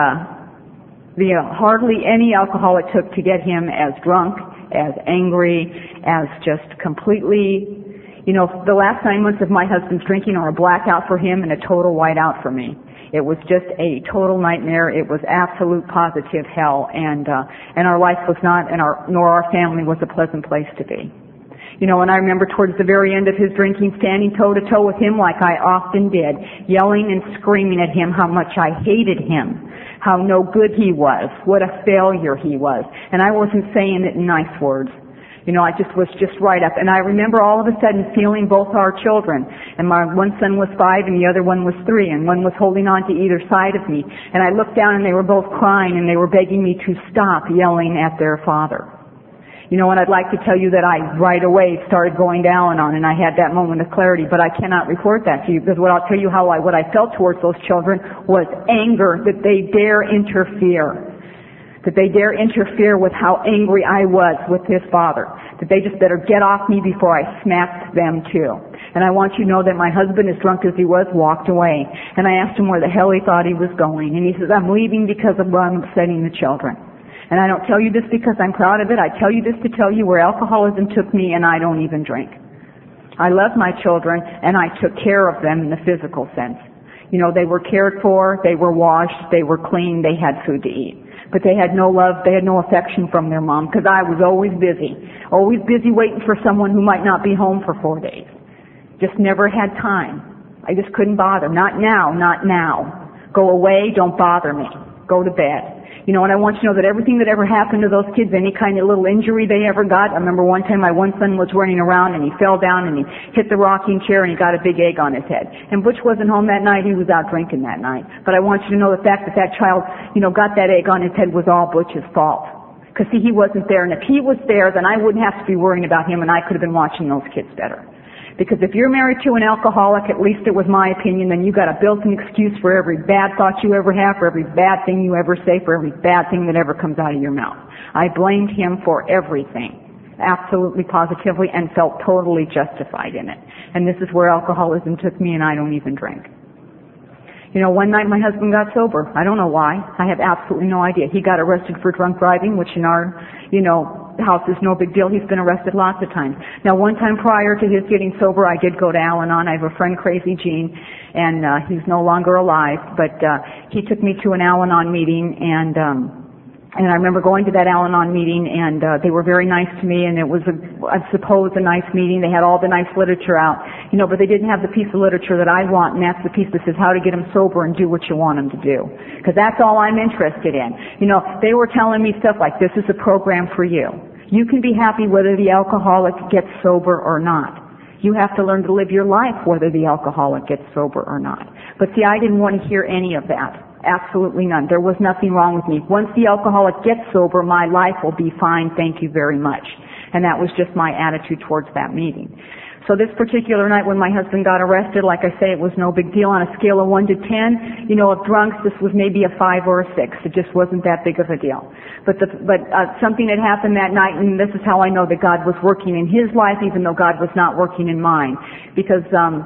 hardly any alcohol it took to get him as drunk, as angry, as just completely, the last 9 months of my husband's drinking are a blackout for him and a total whiteout for me. It was just a total nightmare. It was absolute positive hell, and our life was not, nor our family was a pleasant place to be. And I remember towards the very end of his drinking, standing toe to toe with him like I often did, yelling and screaming at him how much I hated him, how no good he was, what a failure he was. And I wasn't saying it in nice words. I just was just right up. And I remember all of a sudden feeling both our children. And my one son was 5 and the other one was 3, and one was holding on to either side of me. And I looked down and they were both crying, and they were begging me to stop yelling at their father. And I'd like to tell you that I right away started going down on, and I had that moment of clarity, but I cannot report that to you, because what I'll tell you what I felt towards those children was anger that they dare interfere. That they dare interfere with how angry I was with his father. That they just better get off me before I smacked them too. And I want you to know that my husband, as drunk as he was, walked away. And I asked him where the hell he thought he was going. And he says, I'm leaving because of what I'm upsetting the children. And I don't tell you this because I'm proud of it. I tell you this to tell you where alcoholism took me, and I don't even drink. I love my children, and I took care of them in the physical sense. They were cared for, they were washed, they were clean, they had food to eat. But they had no love, they had no affection from their mom, because I was always busy waiting for someone who might not be home for 4 days. Just never had time. I just couldn't bother. Not now, not now. Go away, don't bother me. Go to bed. You know, and I want you to know that everything that ever happened to those kids, any kind of little injury they ever got, I remember one time my one son was running around and he fell down and he hit the rocking chair and he got a big egg on his head. And Butch wasn't home that night, he was out drinking that night. But I want you to know the fact that that child, you know, got that egg on his head was all Butch's fault. Because see, he wasn't there, and if he was there, then I wouldn't have to be worrying about him and I could have been watching those kids better. Because if you're married to an alcoholic, at least it was my opinion, then you got a built-in excuse for every bad thought you ever have, for every bad thing you ever say, for every bad thing that ever comes out of your mouth. I blamed him for everything, absolutely positively, and felt totally justified in it. And this is where alcoholism took me, and I don't even drink. You know, one night my husband got sober. I don't know why. I have absolutely no idea. He got arrested for drunk driving, which in our, you know, house is no big deal. He's been arrested lots of times. Now, one time prior to his getting sober, I did go to Al-Anon. I have a friend, Crazy Gene, and he's no longer alive, but he took me to an Al-Anon meeting, and I remember going to that Al-Anon meeting, and they were very nice to me, and it was, I suppose, a nice meeting. They had all the nice literature out, you know, but they didn't have the piece of literature that I want, and that's the piece that says how to get them sober and do what you want them to do. Because that's all I'm interested in. You know, they were telling me stuff like, this is a program for you. You can be happy whether the alcoholic gets sober or not. You have to learn to live your life whether the alcoholic gets sober or not. But see, I didn't want to hear any of that. Absolutely none. There was nothing wrong with me. Once the alcoholic gets sober, my life will be fine, thank you very much. And that was just my attitude towards that meeting. So this particular night when my husband got arrested, like I say, it was no big deal. On a scale of 1 to 10, you know, of drunks, this was maybe a 5 or a 6. It just wasn't that big of a deal. But something had happened that night, and this is how I know that God was working in his life, even though God was not working in mine. Because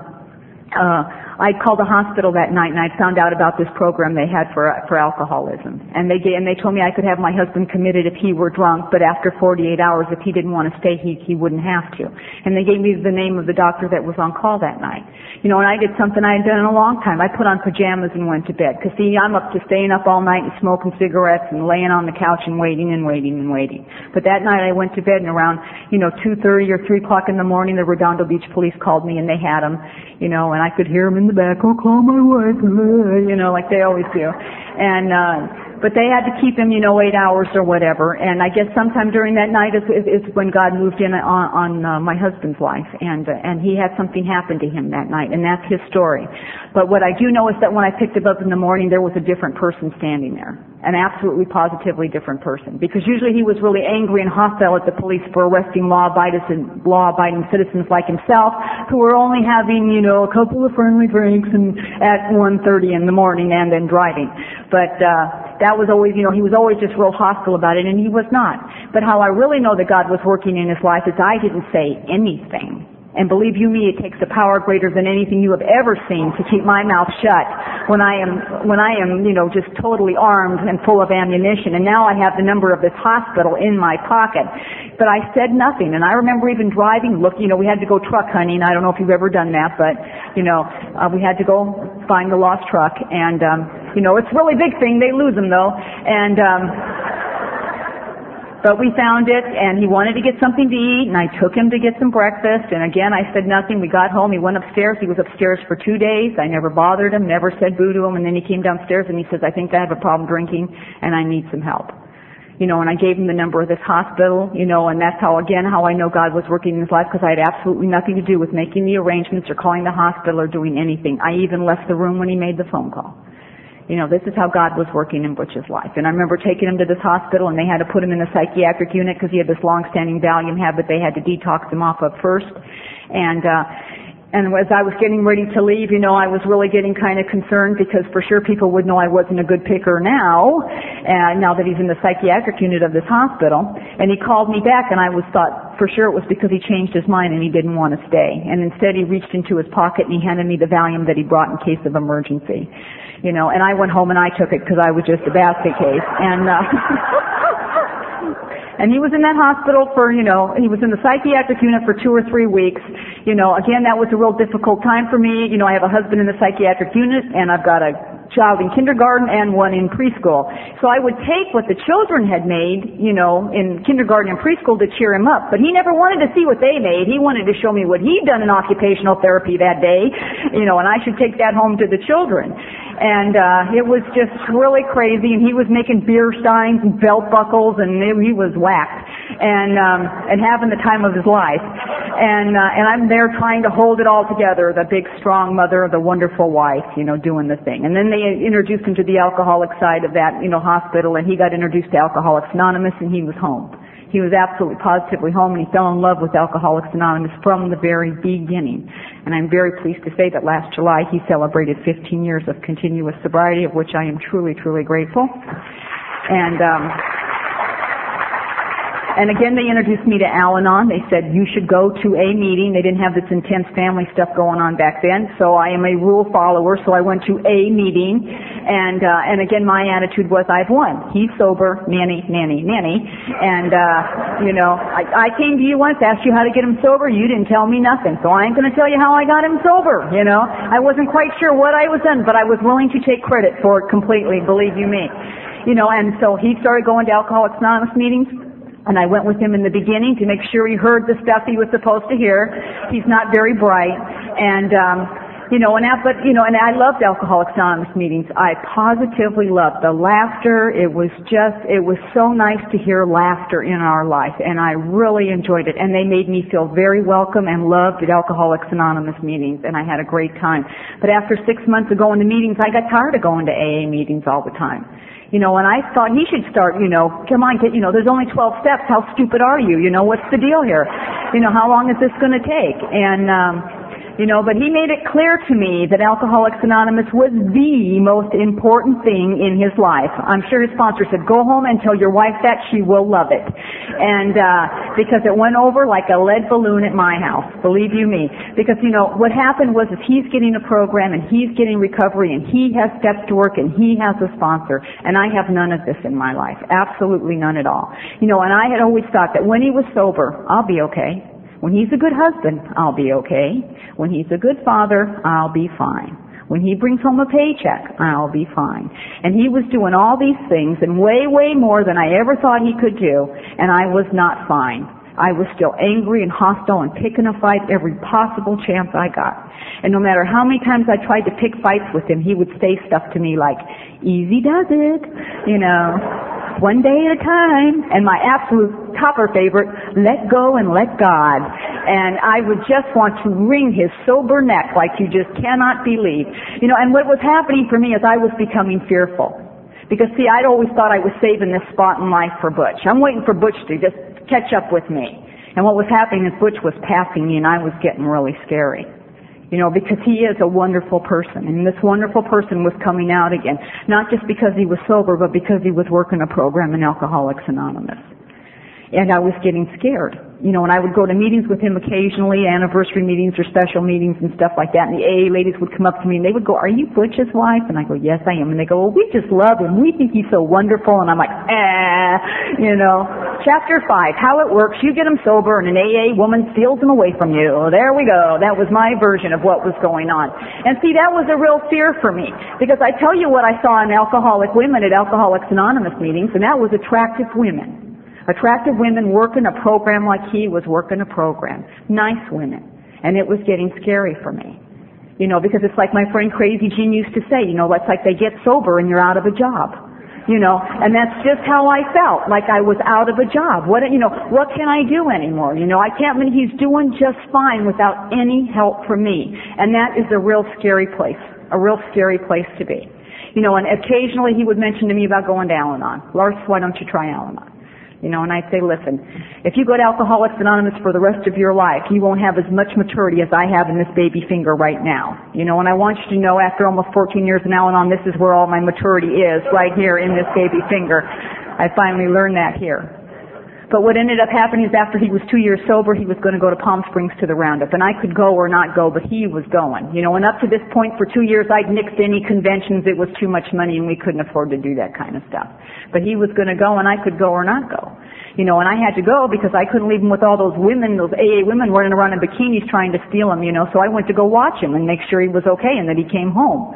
I called a hospital that night and I found out about this program they had for alcoholism. And they told me I could have my husband committed if he were drunk, but after 48 hours, if he didn't want to stay, he wouldn't have to. And they gave me the name of the doctor that was on call that night. You know, and I did something I had done in a long time. I put on pajamas and went to bed. Because see, I'm up to staying up all night and smoking cigarettes and laying on the couch and waiting and waiting and waiting. But that night I went to bed, and around, you know, 2:30 or 3 o'clock in the morning, the Redondo Beach police called me and they had him, you know, and I could hear him in the back, oh, call my wife, you know, like they always do. And, but they had to keep him, you know, 8 hours or whatever. And I guess sometime during that night is when God moved in on my husband's life. And he had something happen to him that night. And that's his story. But what I do know is that when I picked him up in the morning, there was a different person standing there. An absolutely positively different person. Because usually he was really angry and hostile at the police for arresting law-abiding citizens like himself, who were only having, you know, a couple of friendly drinks and at 1:30 in the morning and then driving. But that was always, you know, he was always just real hostile about it, and he was not. But how I really know that God was working in his life is I didn't say anything. And believe you me, it takes a power greater than anything you have ever seen to keep my mouth shut when I am, you know, just totally armed and full of ammunition. And now I have the number of this hospital in my pocket. But I said nothing. And I remember even driving, you know, we had to go truck hunting. I don't know if you've ever done that, but, you know, we had to go find the lost truck. And, you know, it's a really big thing. They lose them though. And, but we found it, and he wanted to get something to eat, and I took him to get some breakfast, and again, I said nothing. We got home, he went upstairs. He was upstairs for 2 days. I never bothered him, never said boo to him, and then he came downstairs and he says, I think I have a problem drinking, and I need some help. You know, and I gave him the number of this hospital, you know, and that's how I know God was working in his life, because I had absolutely nothing to do with making the arrangements or calling the hospital or doing anything. I even left the room when he made the phone call. You know, this is how God was working in Butch's life. And I remember taking him to this hospital, and they had to put him in a psychiatric unit because he had this long-standing Valium habit they had to detox him off of first. And as I was getting ready to leave, you know, I was really getting kind of concerned, because for sure people would know I wasn't a good picker now that he's in the psychiatric unit of this hospital. And he called me back, and I thought for sure it was because he changed his mind and he didn't want to stay. And instead he reached into his pocket and he handed me the Valium that he brought in case of emergency. You know, and I went home and I took it because I was just a basket case. And and he was in that hospital for, you know, he was in the psychiatric unit for 2 or 3 weeks. You know, again, that was a real difficult time for me. You know, I have a husband in the psychiatric unit, and I've got a child in kindergarten and one in preschool. So I would take what the children had made, you know, in kindergarten and preschool to cheer him up. But he never wanted to see what they made. He wanted to show me what he'd done in occupational therapy that day, you know, and I should take that home to the children. And it was just really crazy, and he was making beer steins and belt buckles, and he was whacked and having the time of his life. And I'm there trying to hold it all together, the big strong mother, the wonderful wife, you know, doing the thing. And then they introduced him to the alcoholic side of that, you know, hospital, and he got introduced to Alcoholics Anonymous, and he was home. He was absolutely positively home, and he fell in love with Alcoholics Anonymous from the very beginning. And I'm very pleased to say that last July he celebrated 15 years of continuous sobriety, of which I am truly, truly grateful. And again, they introduced me to Al-Anon. They said, you should go to a meeting. They didn't have this intense family stuff going on back then, so I am a rule follower, so I went to a meeting. And again, my attitude was, I've won. He's sober, nanny, nanny, nanny. And, you know, I came to you once, asked you how to get him sober. You didn't tell me nothing, so I ain't going to tell you how I got him sober, you know. I wasn't quite sure what I was done, but I was willing to take credit for it completely, believe you me. You know, and so he started going to Alcoholics Anonymous meetings. And I went with him in the beginning to make sure he heard the stuff he was supposed to hear. He's not very bright. And, you know, and I loved Alcoholics Anonymous meetings. I positively loved the laughter. It was so nice to hear laughter in our life. And I really enjoyed it. And they made me feel very welcome and loved at Alcoholics Anonymous meetings. And I had a great time. But after 6 months of going to meetings, I got tired of going to AA meetings all the time. You know, and I thought he should start, you know, come on, there's only 12 steps. How stupid are you? You know, what's the deal here? You know, how long is this going to take? And, you know, but he made it clear to me that Alcoholics Anonymous was the most important thing in his life. I'm sure his sponsor said, go home and tell your wife that, she will love it. And, because it went over like a lead balloon at my house, believe you me. Because, you know, what happened was he's getting a program and he's getting recovery and he has steps to work and he has a sponsor. And I have none of this in my life. Absolutely none at all. You know, and I had always thought that when he was sober, I'll be okay. When he's a good husband, I'll be okay. When he's a good father, I'll be fine. When he brings home a paycheck, I'll be fine. And he was doing all these things and way, way more than I ever thought he could do, and I was not fine. I was still angry and hostile and picking a fight every possible chance I got. And no matter how many times I tried to pick fights with him, he would say stuff to me like, easy does it, you know, one day at a time. And my absolute topper favorite, let go and let God. And I would just want to wring his sober neck like you just cannot believe. You know, and what was happening for me is I was becoming fearful. Because, see, I'd always thought I was saving this spot in life for Butch. I'm waiting for Butch to just catch up with me. And what was happening is Butch was passing me and I was getting really scary. You know, because he is a wonderful person. And this wonderful person was coming out again. Not just because he was sober, but because he was working a program in Alcoholics Anonymous. And I was getting scared. You know, and I would go to meetings with him occasionally, anniversary meetings or special meetings and stuff like that. And the AA ladies would come up to me and they would go, are you Butch's wife? And I go, yes, I am. And they go, well, we just love him. We think he's so wonderful. And I'm like, you know. Chapter 5, how it works. You get him sober and an AA woman steals him away from you. There we go. That was my version of what was going on. And see, that was a real fear for me. Because I tell you what I saw in alcoholic women at Alcoholics Anonymous meetings, and that was attractive women. Attractive women working a program like he was working a program. Nice women. And it was getting scary for me. You know, because it's like my friend Crazy Jean used to say, you know, it's like they get sober and you're out of a job. You know, and that's just how I felt, like I was out of a job. What can I do anymore? You know, I can't, I mean, he's doing just fine without any help from me. And that is a real scary place to be. You know, and occasionally he would mention to me about going to Al-Anon. Lars, why don't you try Al-Anon? You know, and I'd say, listen, if you go to Alcoholics Anonymous for the rest of your life, you won't have as much maturity as I have in this baby finger right now. You know, and I want you to know after almost 14 years in Al-Anon, this is where all my maturity is, right here in this baby finger. I finally learned that here. But what ended up happening is after he was 2 years sober, he was going to go to Palm Springs to the Roundup. And I could go or not go, but he was going. You know, and up to this point for 2 years, I'd nixed any conventions. It was too much money and we couldn't afford to do that kind of stuff. But he was going to go and I could go or not go. You know, and I had to go because I couldn't leave him with all those women, those AA women running around in bikinis trying to steal him, you know. So I went to go watch him and make sure he was okay and that he came home.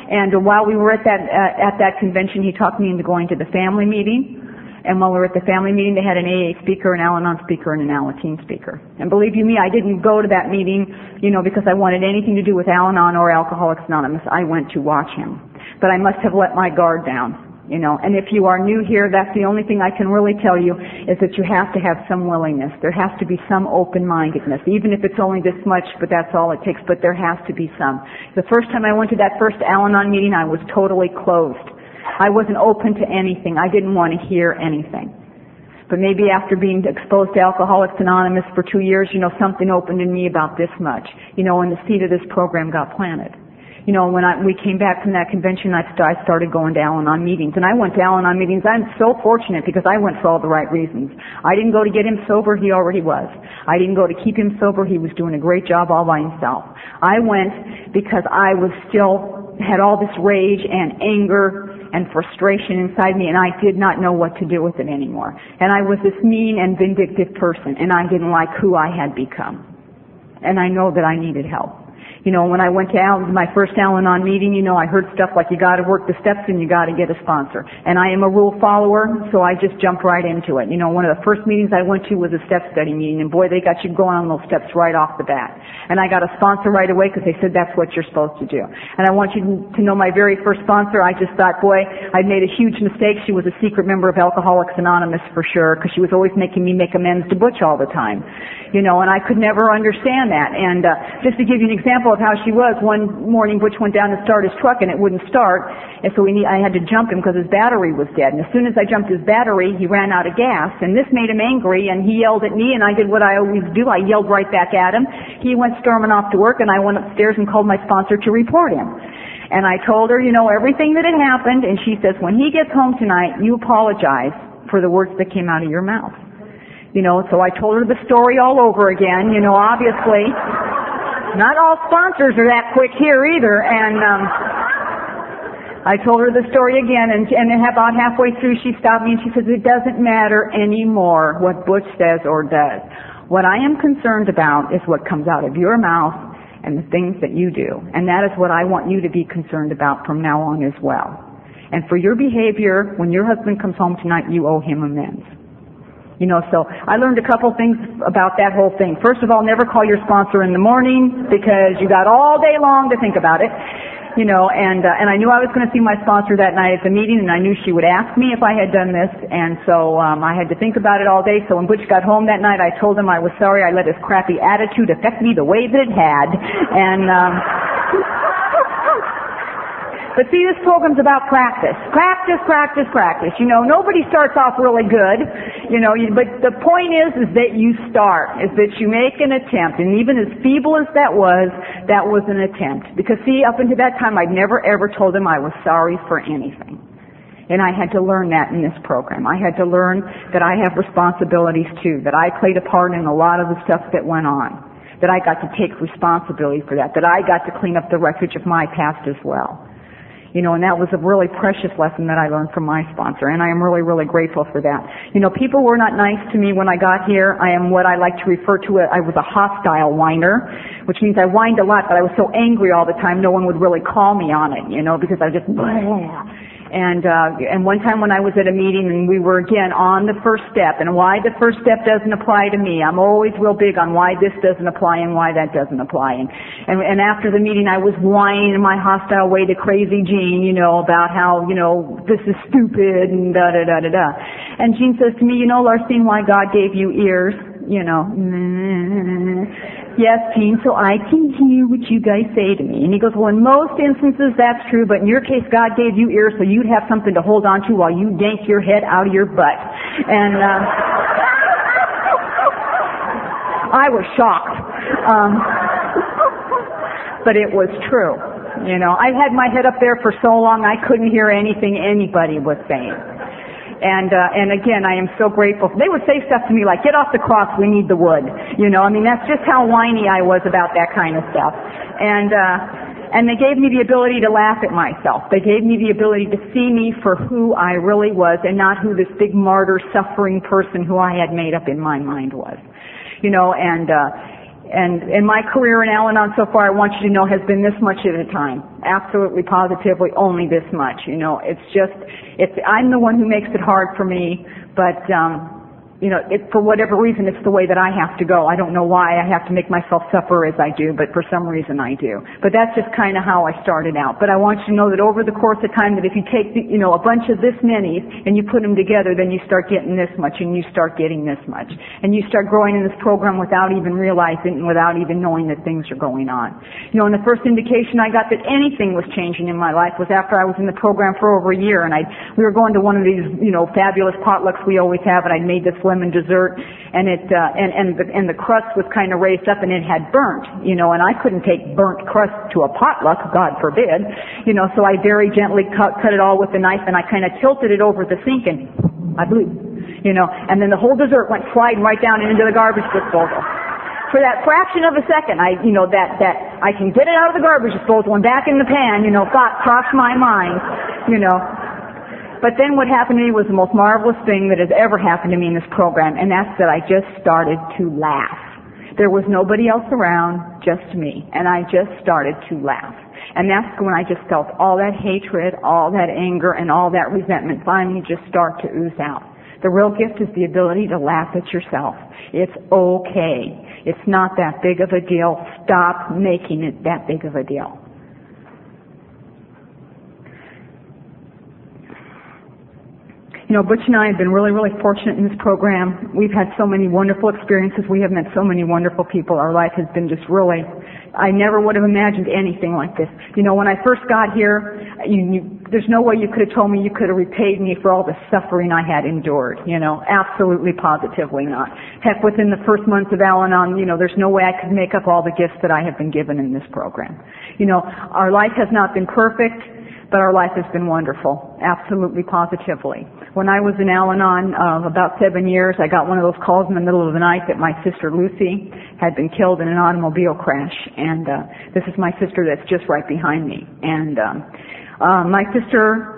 And while we were at that convention, he talked me into going to the family meeting. And while we were at the family meeting, they had an AA speaker, an Al-Anon speaker, and an Alateen speaker. And believe you me, I didn't go to that meeting, because I wanted anything to do with Al-Anon or Alcoholics Anonymous. I went to watch him. But I must have let my guard down. And if you are new here, that's the only thing I can really tell you is that you have to have some willingness. There has to be some open-mindedness, even if it's only this much, but that's all it takes, but there has to be some. The first time I went to that first Al-Anon meeting, I was totally closed. I wasn't open to anything. I didn't want to hear anything. But maybe after being exposed to Alcoholics Anonymous for 2 years, something opened in me about this much, and the seed of this program got planted. When we came back from that convention, I started going to Al-Anon meetings. And I went to Al-Anon meetings. I'm so fortunate because I went for all the right reasons. I didn't go to get him sober. He already was. I didn't go to keep him sober. He was doing a great job all by himself. I went because I was had all this rage and anger and frustration inside me, and I did not know what to do with it anymore. And I was this mean and vindictive person, and I didn't like who I had become. And I know that I needed help. When I went to my first Al-Anon meeting, I heard stuff like you got to work the steps and you got to get a sponsor. And I am a rule follower, so I just jumped right into it. One of the first meetings I went to was a step study meeting, and boy, they got you going on those steps right off the bat. And I got a sponsor right away because they said that's what you're supposed to do. And I want you to know my very first sponsor, I just thought, boy, I'd made a huge mistake. She was a secret member of Alcoholics Anonymous for sure, because she was always making me make amends to Butch all the time. And I could never understand that. And just to give you an example of how she was, one morning Butch went down to start his truck and it wouldn't start, and so I had to jump him because his battery was dead. And as soon as I jumped his battery, he ran out of gas, and this made him angry, and he yelled at me, and I did what I always do. I yelled right back at him. He went storming off to work, and I went upstairs and called my sponsor to report him. And I told her, everything that had happened, and she says, when he gets home tonight, you apologize for the words that came out of your mouth. So I told her the story all over again, obviously. Not all sponsors are that quick here either, and I told her the story again, and about halfway through she stopped me and she says, it doesn't matter anymore what Butch says or does. What I am concerned about is what comes out of your mouth and the things that you do, and that is what I want you to be concerned about from now on as well. And for your behavior, when your husband comes home tonight, you owe him amends. So I learned a couple things about that whole thing. First of all, never call your sponsor in the morning because you got all day long to think about it. And I knew I was going to see my sponsor that night at the meeting, and I knew she would ask me if I had done this, and so I had to think about it all day. So when Butch got home that night, I told him I was sorry I let his crappy attitude affect me the way that it had. But see, this program's about practice. Practice, practice, practice. Nobody starts off really good, but the point is that you start, is that you make an attempt. And even as feeble as that was an attempt. Because see, up until that time, I'd never ever told him I was sorry for anything. And I had to learn that in this program. I had to learn that I have responsibilities too, that I played a part in a lot of the stuff that went on, that I got to take responsibility for that I got to clean up the wreckage of my past as well. And that was a really precious lesson that I learned from my sponsor, and I am really, really grateful for that. People were not nice to me when I got here. I am what I like to refer to as, I was a hostile whiner, which means I whined a lot, but I was so angry all the time, no one would really call me on it, because I just, And one time when I was at a meeting and we were again on the first step and why the first step doesn't apply to me. I'm always real big on why this doesn't apply and why that doesn't apply. And after the meeting I was whining in my hostile way to Crazy Jean, about how, this is stupid and da-da-da-da-da. And Jean says to me, Larcene, why God gave you ears, Yes, Gene, so I can hear what you guys say to me. And he goes, well, in most instances that's true, but in your case God gave you ears so you'd have something to hold on to while you yank your head out of your butt. And I was shocked. But it was true. I had my head up there for so long I couldn't hear anything anybody was saying. And again, I am so grateful. They would say stuff to me like, get off the cross, we need the wood. That's just how whiny I was about that kind of stuff. And they gave me the ability to laugh at myself. They gave me the ability to see me for who I really was and not who this big martyr suffering person who I had made up in my mind was. And my career in Al-Anon so far, I want you to know, has been this much at a time. absolutely positively only this much. I'm the one who makes it hard for me, but for whatever reason, it's the way that I have to go. I don't know why I have to make myself suffer as I do, but for some reason I do. But that's just kind of how I started out. But I want you to know that over the course of time, that if you take, a bunch of this many and you put them together, then you start getting this much and you start getting this much. And you start growing in this program without even realizing and without even knowing that things are going on. And the first indication I got that anything was changing in my life was after I was in the program for over a year, and we were going to one of these, fabulous potlucks we always have, and I'd made this lemon dessert, and the crust was kind of raised up and it had burnt, and I couldn't take burnt crust to a potluck, God forbid, so I very gently cut it all with a knife, and I kind of tilted it over the sink, and I blew, and then the whole dessert went sliding right down into the garbage disposal. For that fraction of a second, that I can get it out of the garbage disposal and back in the pan, thought crossed my mind, But then what happened to me was the most marvelous thing that has ever happened to me in this program, and that's that I just started to laugh. There was nobody else around, just me, and I just started to laugh. And that's when I just felt all that hatred, all that anger, and all that resentment finally just start to ooze out. The real gift is the ability to laugh at yourself. It's okay. It's not that big of a deal. Stop making it that big of a deal. Butch and I have been really, really fortunate in this program. We've had so many wonderful experiences. We have met so many wonderful people. Our life has been just really, I never would have imagined anything like this. When I first got here, there's no way you could have told me you could have repaid me for all the suffering I had endured. Absolutely, positively not. Heck, within the first months of Al-Anon, there's no way I could make up all the gifts that I have been given in this program. Our life has not been perfect, but our life has been wonderful. Absolutely, positively. When I was in Al-Anon about 7 years, I got one of those calls in the middle of the night that my sister Lucy had been killed in an automobile crash. And this is my sister that's just right behind me. And my sister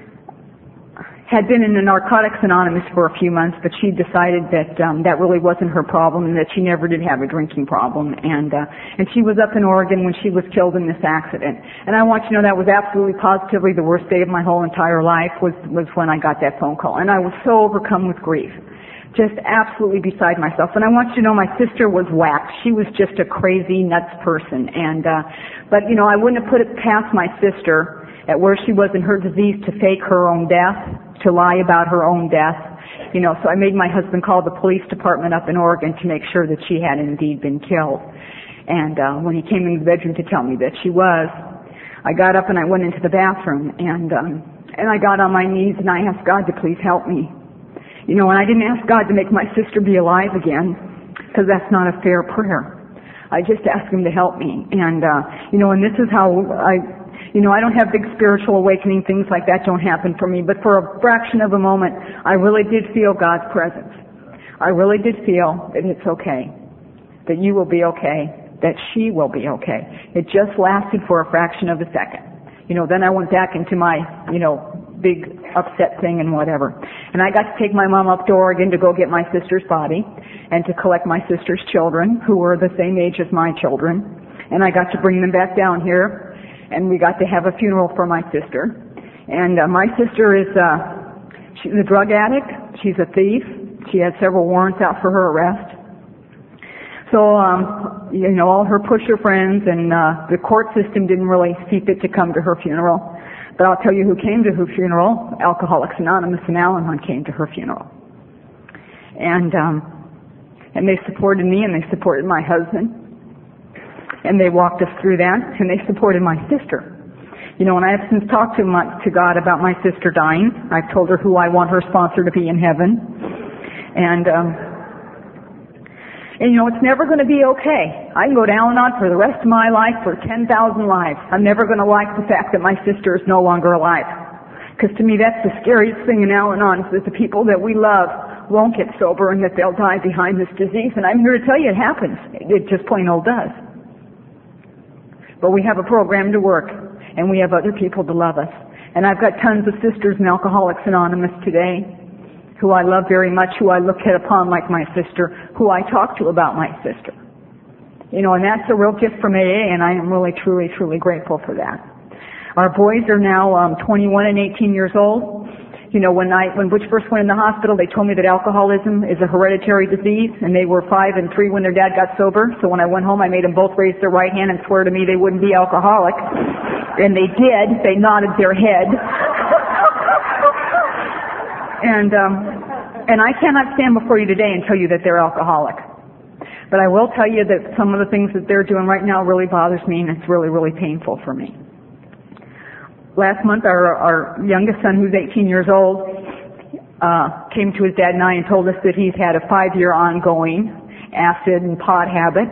had been in the Narcotics Anonymous for a few months, but she decided that that really wasn't her problem and that she never did have a drinking problem. And she was up in Oregon when she was killed in this accident. And I want you to know that was absolutely positively the worst day of my whole entire life was when I got that phone call. And I was so overcome with grief. Just absolutely beside myself. And I want you to know my sister was whacked. She was just a crazy, nuts person. But I wouldn't have put it past my sister at where she was in her disease to fake her own death, to lie about her own death. So I made my husband call the police department up in Oregon to make sure that she had indeed been killed. And when he came in the bedroom to tell me that she was, I got up and I went into the bathroom and I got on my knees and I asked God to please help me. And I didn't ask God to make my sister be alive again, because that's not a fair prayer. I just asked him to help me. And this is how I don't have big spiritual awakening, things like that don't happen for me, but for a fraction of a moment, I really did feel God's presence. I really did feel that it's okay, that you will be okay, that she will be okay. It just lasted for a fraction of a second. Then I went back into my, big upset thing and whatever. And I got to take my mom up to Oregon to go get my sister's body and to collect my sister's children, who were the same age as my children. And I got to bring them back down here. And we got to have a funeral for my sister. And my sister she's a drug addict. She's a thief. She had several warrants out for her arrest. So, all her pusher friends and the court system didn't really see fit to come to her funeral. But I'll tell you who came to her funeral. Alcoholics Anonymous and Al-Anon came to her funeral. And they supported me and they supported my husband. And they walked us through that, and they supported my sister. And I have since talked to God about my sister dying. I've told her who I want her sponsor to be in heaven. And it's never going to be okay. I can go to Al-Anon for the rest of my life, for 10,000 lives. I'm never going to like the fact that my sister is no longer alive. Because to me, that's the scariest thing in Al-Anon, is that the people that we love won't get sober and that they'll die behind this disease. And I'm here to tell you it happens. It just plain old does. But we have a program to work, and we have other people to love us. And I've got tons of sisters in Alcoholics Anonymous today who I love very much, who I look upon like my sister, who I talk to about my sister. And that's a real gift from AA, and I am really, truly, truly grateful for that. Our boys are now 21 and 18 years old. You know, when Butch first went in the hospital, they told me that alcoholism is a hereditary disease, and they were 5 and 3 when their dad got sober. So when I went home, I made them both raise their right hand and swear to me they wouldn't be alcoholic. And they did. They nodded their head. And I cannot stand before you today and tell you that they're alcoholic. But I will tell you that some of the things that they're doing right now really bothers me, and it's really, really painful for me. Last month, our youngest son, who's 18 years old, came to his dad and I and told us that he's had a 5-year ongoing acid and pot habit.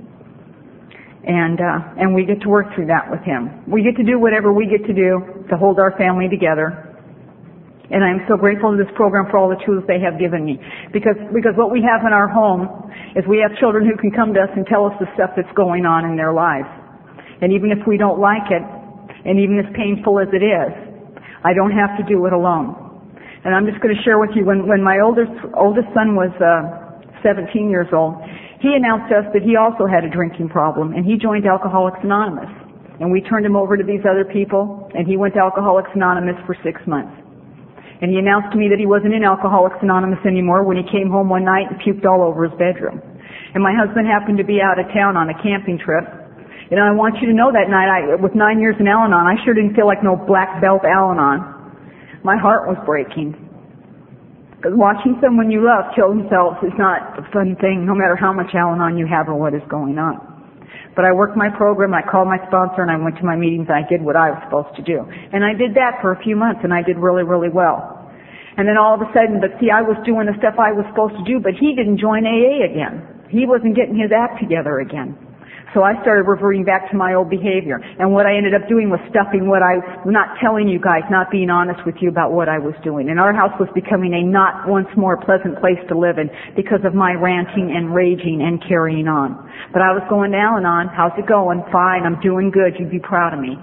And we get to work through that with him. We get to do whatever we get to do to hold our family together. And I'm so grateful to this program for all the tools they have given me. Because what we have in our home is we have children who can come to us and tell us the stuff that's going on in their lives. And even if we don't like it, and even as painful as it is, I don't have to do it alone. And I'm just going to share with you, when my oldest son was 17 years old, he announced to us that he also had a drinking problem, and he joined Alcoholics Anonymous. And we turned him over to these other people, and he went to Alcoholics Anonymous for 6 months. And he announced to me that he wasn't in Alcoholics Anonymous anymore when he came home one night and puked all over his bedroom. And my husband happened to be out of town on a camping trip. And I want you to know that night, with 9 years in Al-Anon, I sure didn't feel like no black belt Al-Anon. My heart was breaking. Because watching someone you love kill themselves is not a fun thing, no matter how much Al-Anon you have or what is going on. But I worked my program, I called my sponsor, and I went to my meetings, and I did what I was supposed to do. And I did that for a few months, and I did really, really well. And then all of a sudden, I was doing the stuff I was supposed to do, but he didn't join AA again. He wasn't getting his act together again. So I started reverting back to my old behavior. And what I ended up doing was stuffing not telling you guys, not being honest with you about what I was doing. And our house was becoming a not once more pleasant place to live in because of my ranting and raging and carrying on. But I was going to Al-Anon. How's it going? Fine. I'm doing good. You'd be proud of me.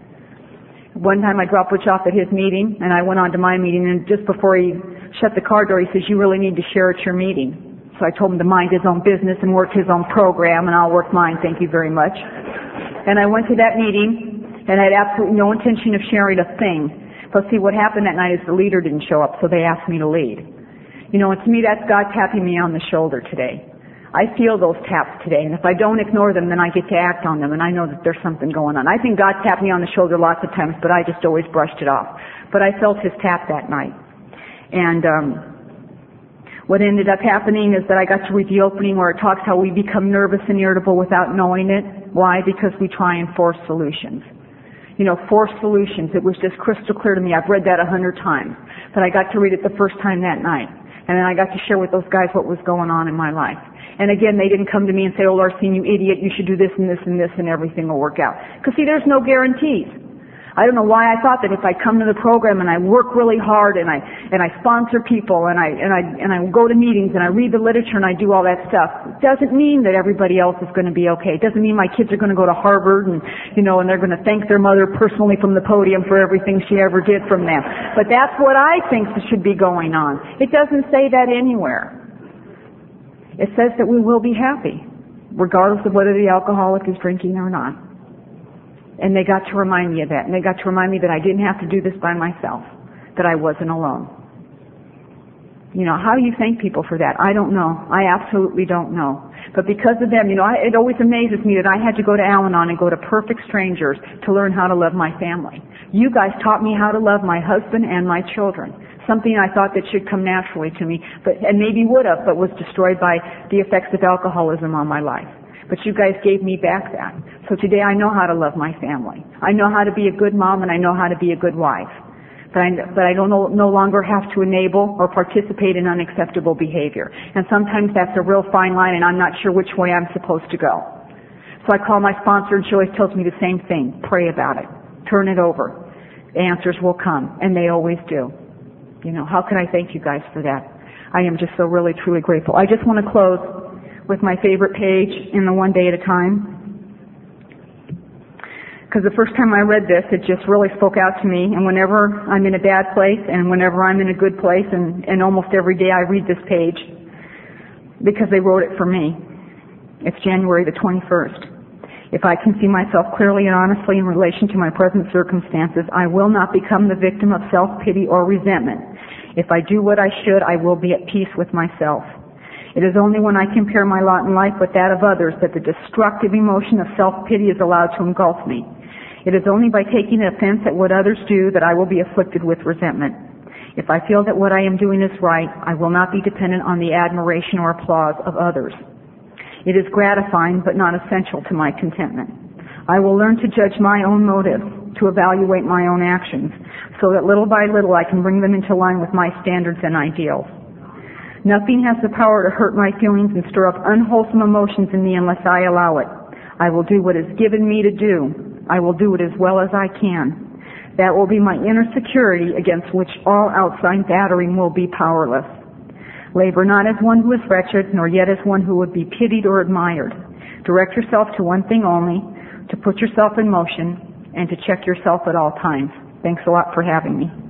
One time I dropped Butch off at his meeting, and I went on to my meeting, and just before he shut the car door, he says, "You really need to share at your meeting." So I told him to mind his own business and work his own program, and I'll work mine, thank you very much. And I went to that meeting, and I had absolutely no intention of sharing a thing. But see, what happened that night is the leader didn't show up, so they asked me to lead. You know, and to me, that's God tapping me on the shoulder today. I feel those taps today, and if I don't ignore them, then I get to act on them, and I know that there's something going on. I think God tapped me on the shoulder lots of times, but I just always brushed it off. But I felt his tap that night. And what ended up happening is that I got to read the opening where it talks how we become nervous and irritable without knowing it. Why? Because we try and force solutions. You know, force solutions. It was just crystal clear to me. I've read that 100 times. But I got to read it the first time that night. And then I got to share with those guys what was going on in my life. And again, they didn't come to me and say, "Oh, Larcene, you idiot, you should do this and this and this and everything will work out." Because see, there's no guarantees. I don't know why I thought that if I come to the program and I work really hard and I sponsor people and I go to meetings and I read the literature and I do all that stuff, it doesn't mean that everybody else is going to be okay. It doesn't mean my kids are going to go to Harvard and they're going to thank their mother personally from the podium for everything she ever did from them. But that's what I think should be going on. It doesn't say that anywhere. It says that we will be happy, regardless of whether the alcoholic is drinking or not. And they got to remind me of that. And they got to remind me that I didn't have to do this by myself, that I wasn't alone. You know, how do you thank people for that? I don't know. I absolutely don't know. But because of them, it always amazes me that I had to go to Al-Anon and go to perfect strangers to learn how to love my family. You guys taught me how to love my husband and my children. Something I thought that should come naturally to me, and maybe would have, but was destroyed by the effects of alcoholism on my life. But you guys gave me back that. So today I know how to love my family. I know how to be a good mom, and I know how to be a good wife. But I don't no longer have to enable or participate in unacceptable behavior. And sometimes that's a real fine line, and I'm not sure which way I'm supposed to go. So I call my sponsor, and she always tells me the same thing. Pray about it. Turn it over. The answers will come, and they always do. How can I thank you guys for that? I am just so really, truly grateful. I just want to close with my favorite page in the One Day at a Time. Because the first time I read this, it just really spoke out to me. And whenever I'm in a bad place and whenever I'm in a good place, and almost every day I read this page because they wrote it for me. It's January the 21st. If I can see myself clearly and honestly in relation to my present circumstances, I will not become the victim of self-pity or resentment. If I do what I should, I will be at peace with myself. It is only when I compare my lot in life with that of others that the destructive emotion of self-pity is allowed to engulf me. It is only by taking offense at what others do that I will be afflicted with resentment. If I feel that what I am doing is right, I will not be dependent on the admiration or applause of others. It is gratifying but not essential to my contentment. I will learn to judge my own motives, to evaluate my own actions, so that little by little I can bring them into line with my standards and ideals. Nothing has the power to hurt my feelings and stir up unwholesome emotions in me unless I allow it. I will do what is given me to do. I will do it as well as I can. That will be my inner security against which all outside battering will be powerless. Labor not as one who is wretched, nor yet as one who would be pitied or admired. Direct yourself to one thing only, to put yourself in motion, and to check yourself at all times. Thanks a lot for having me.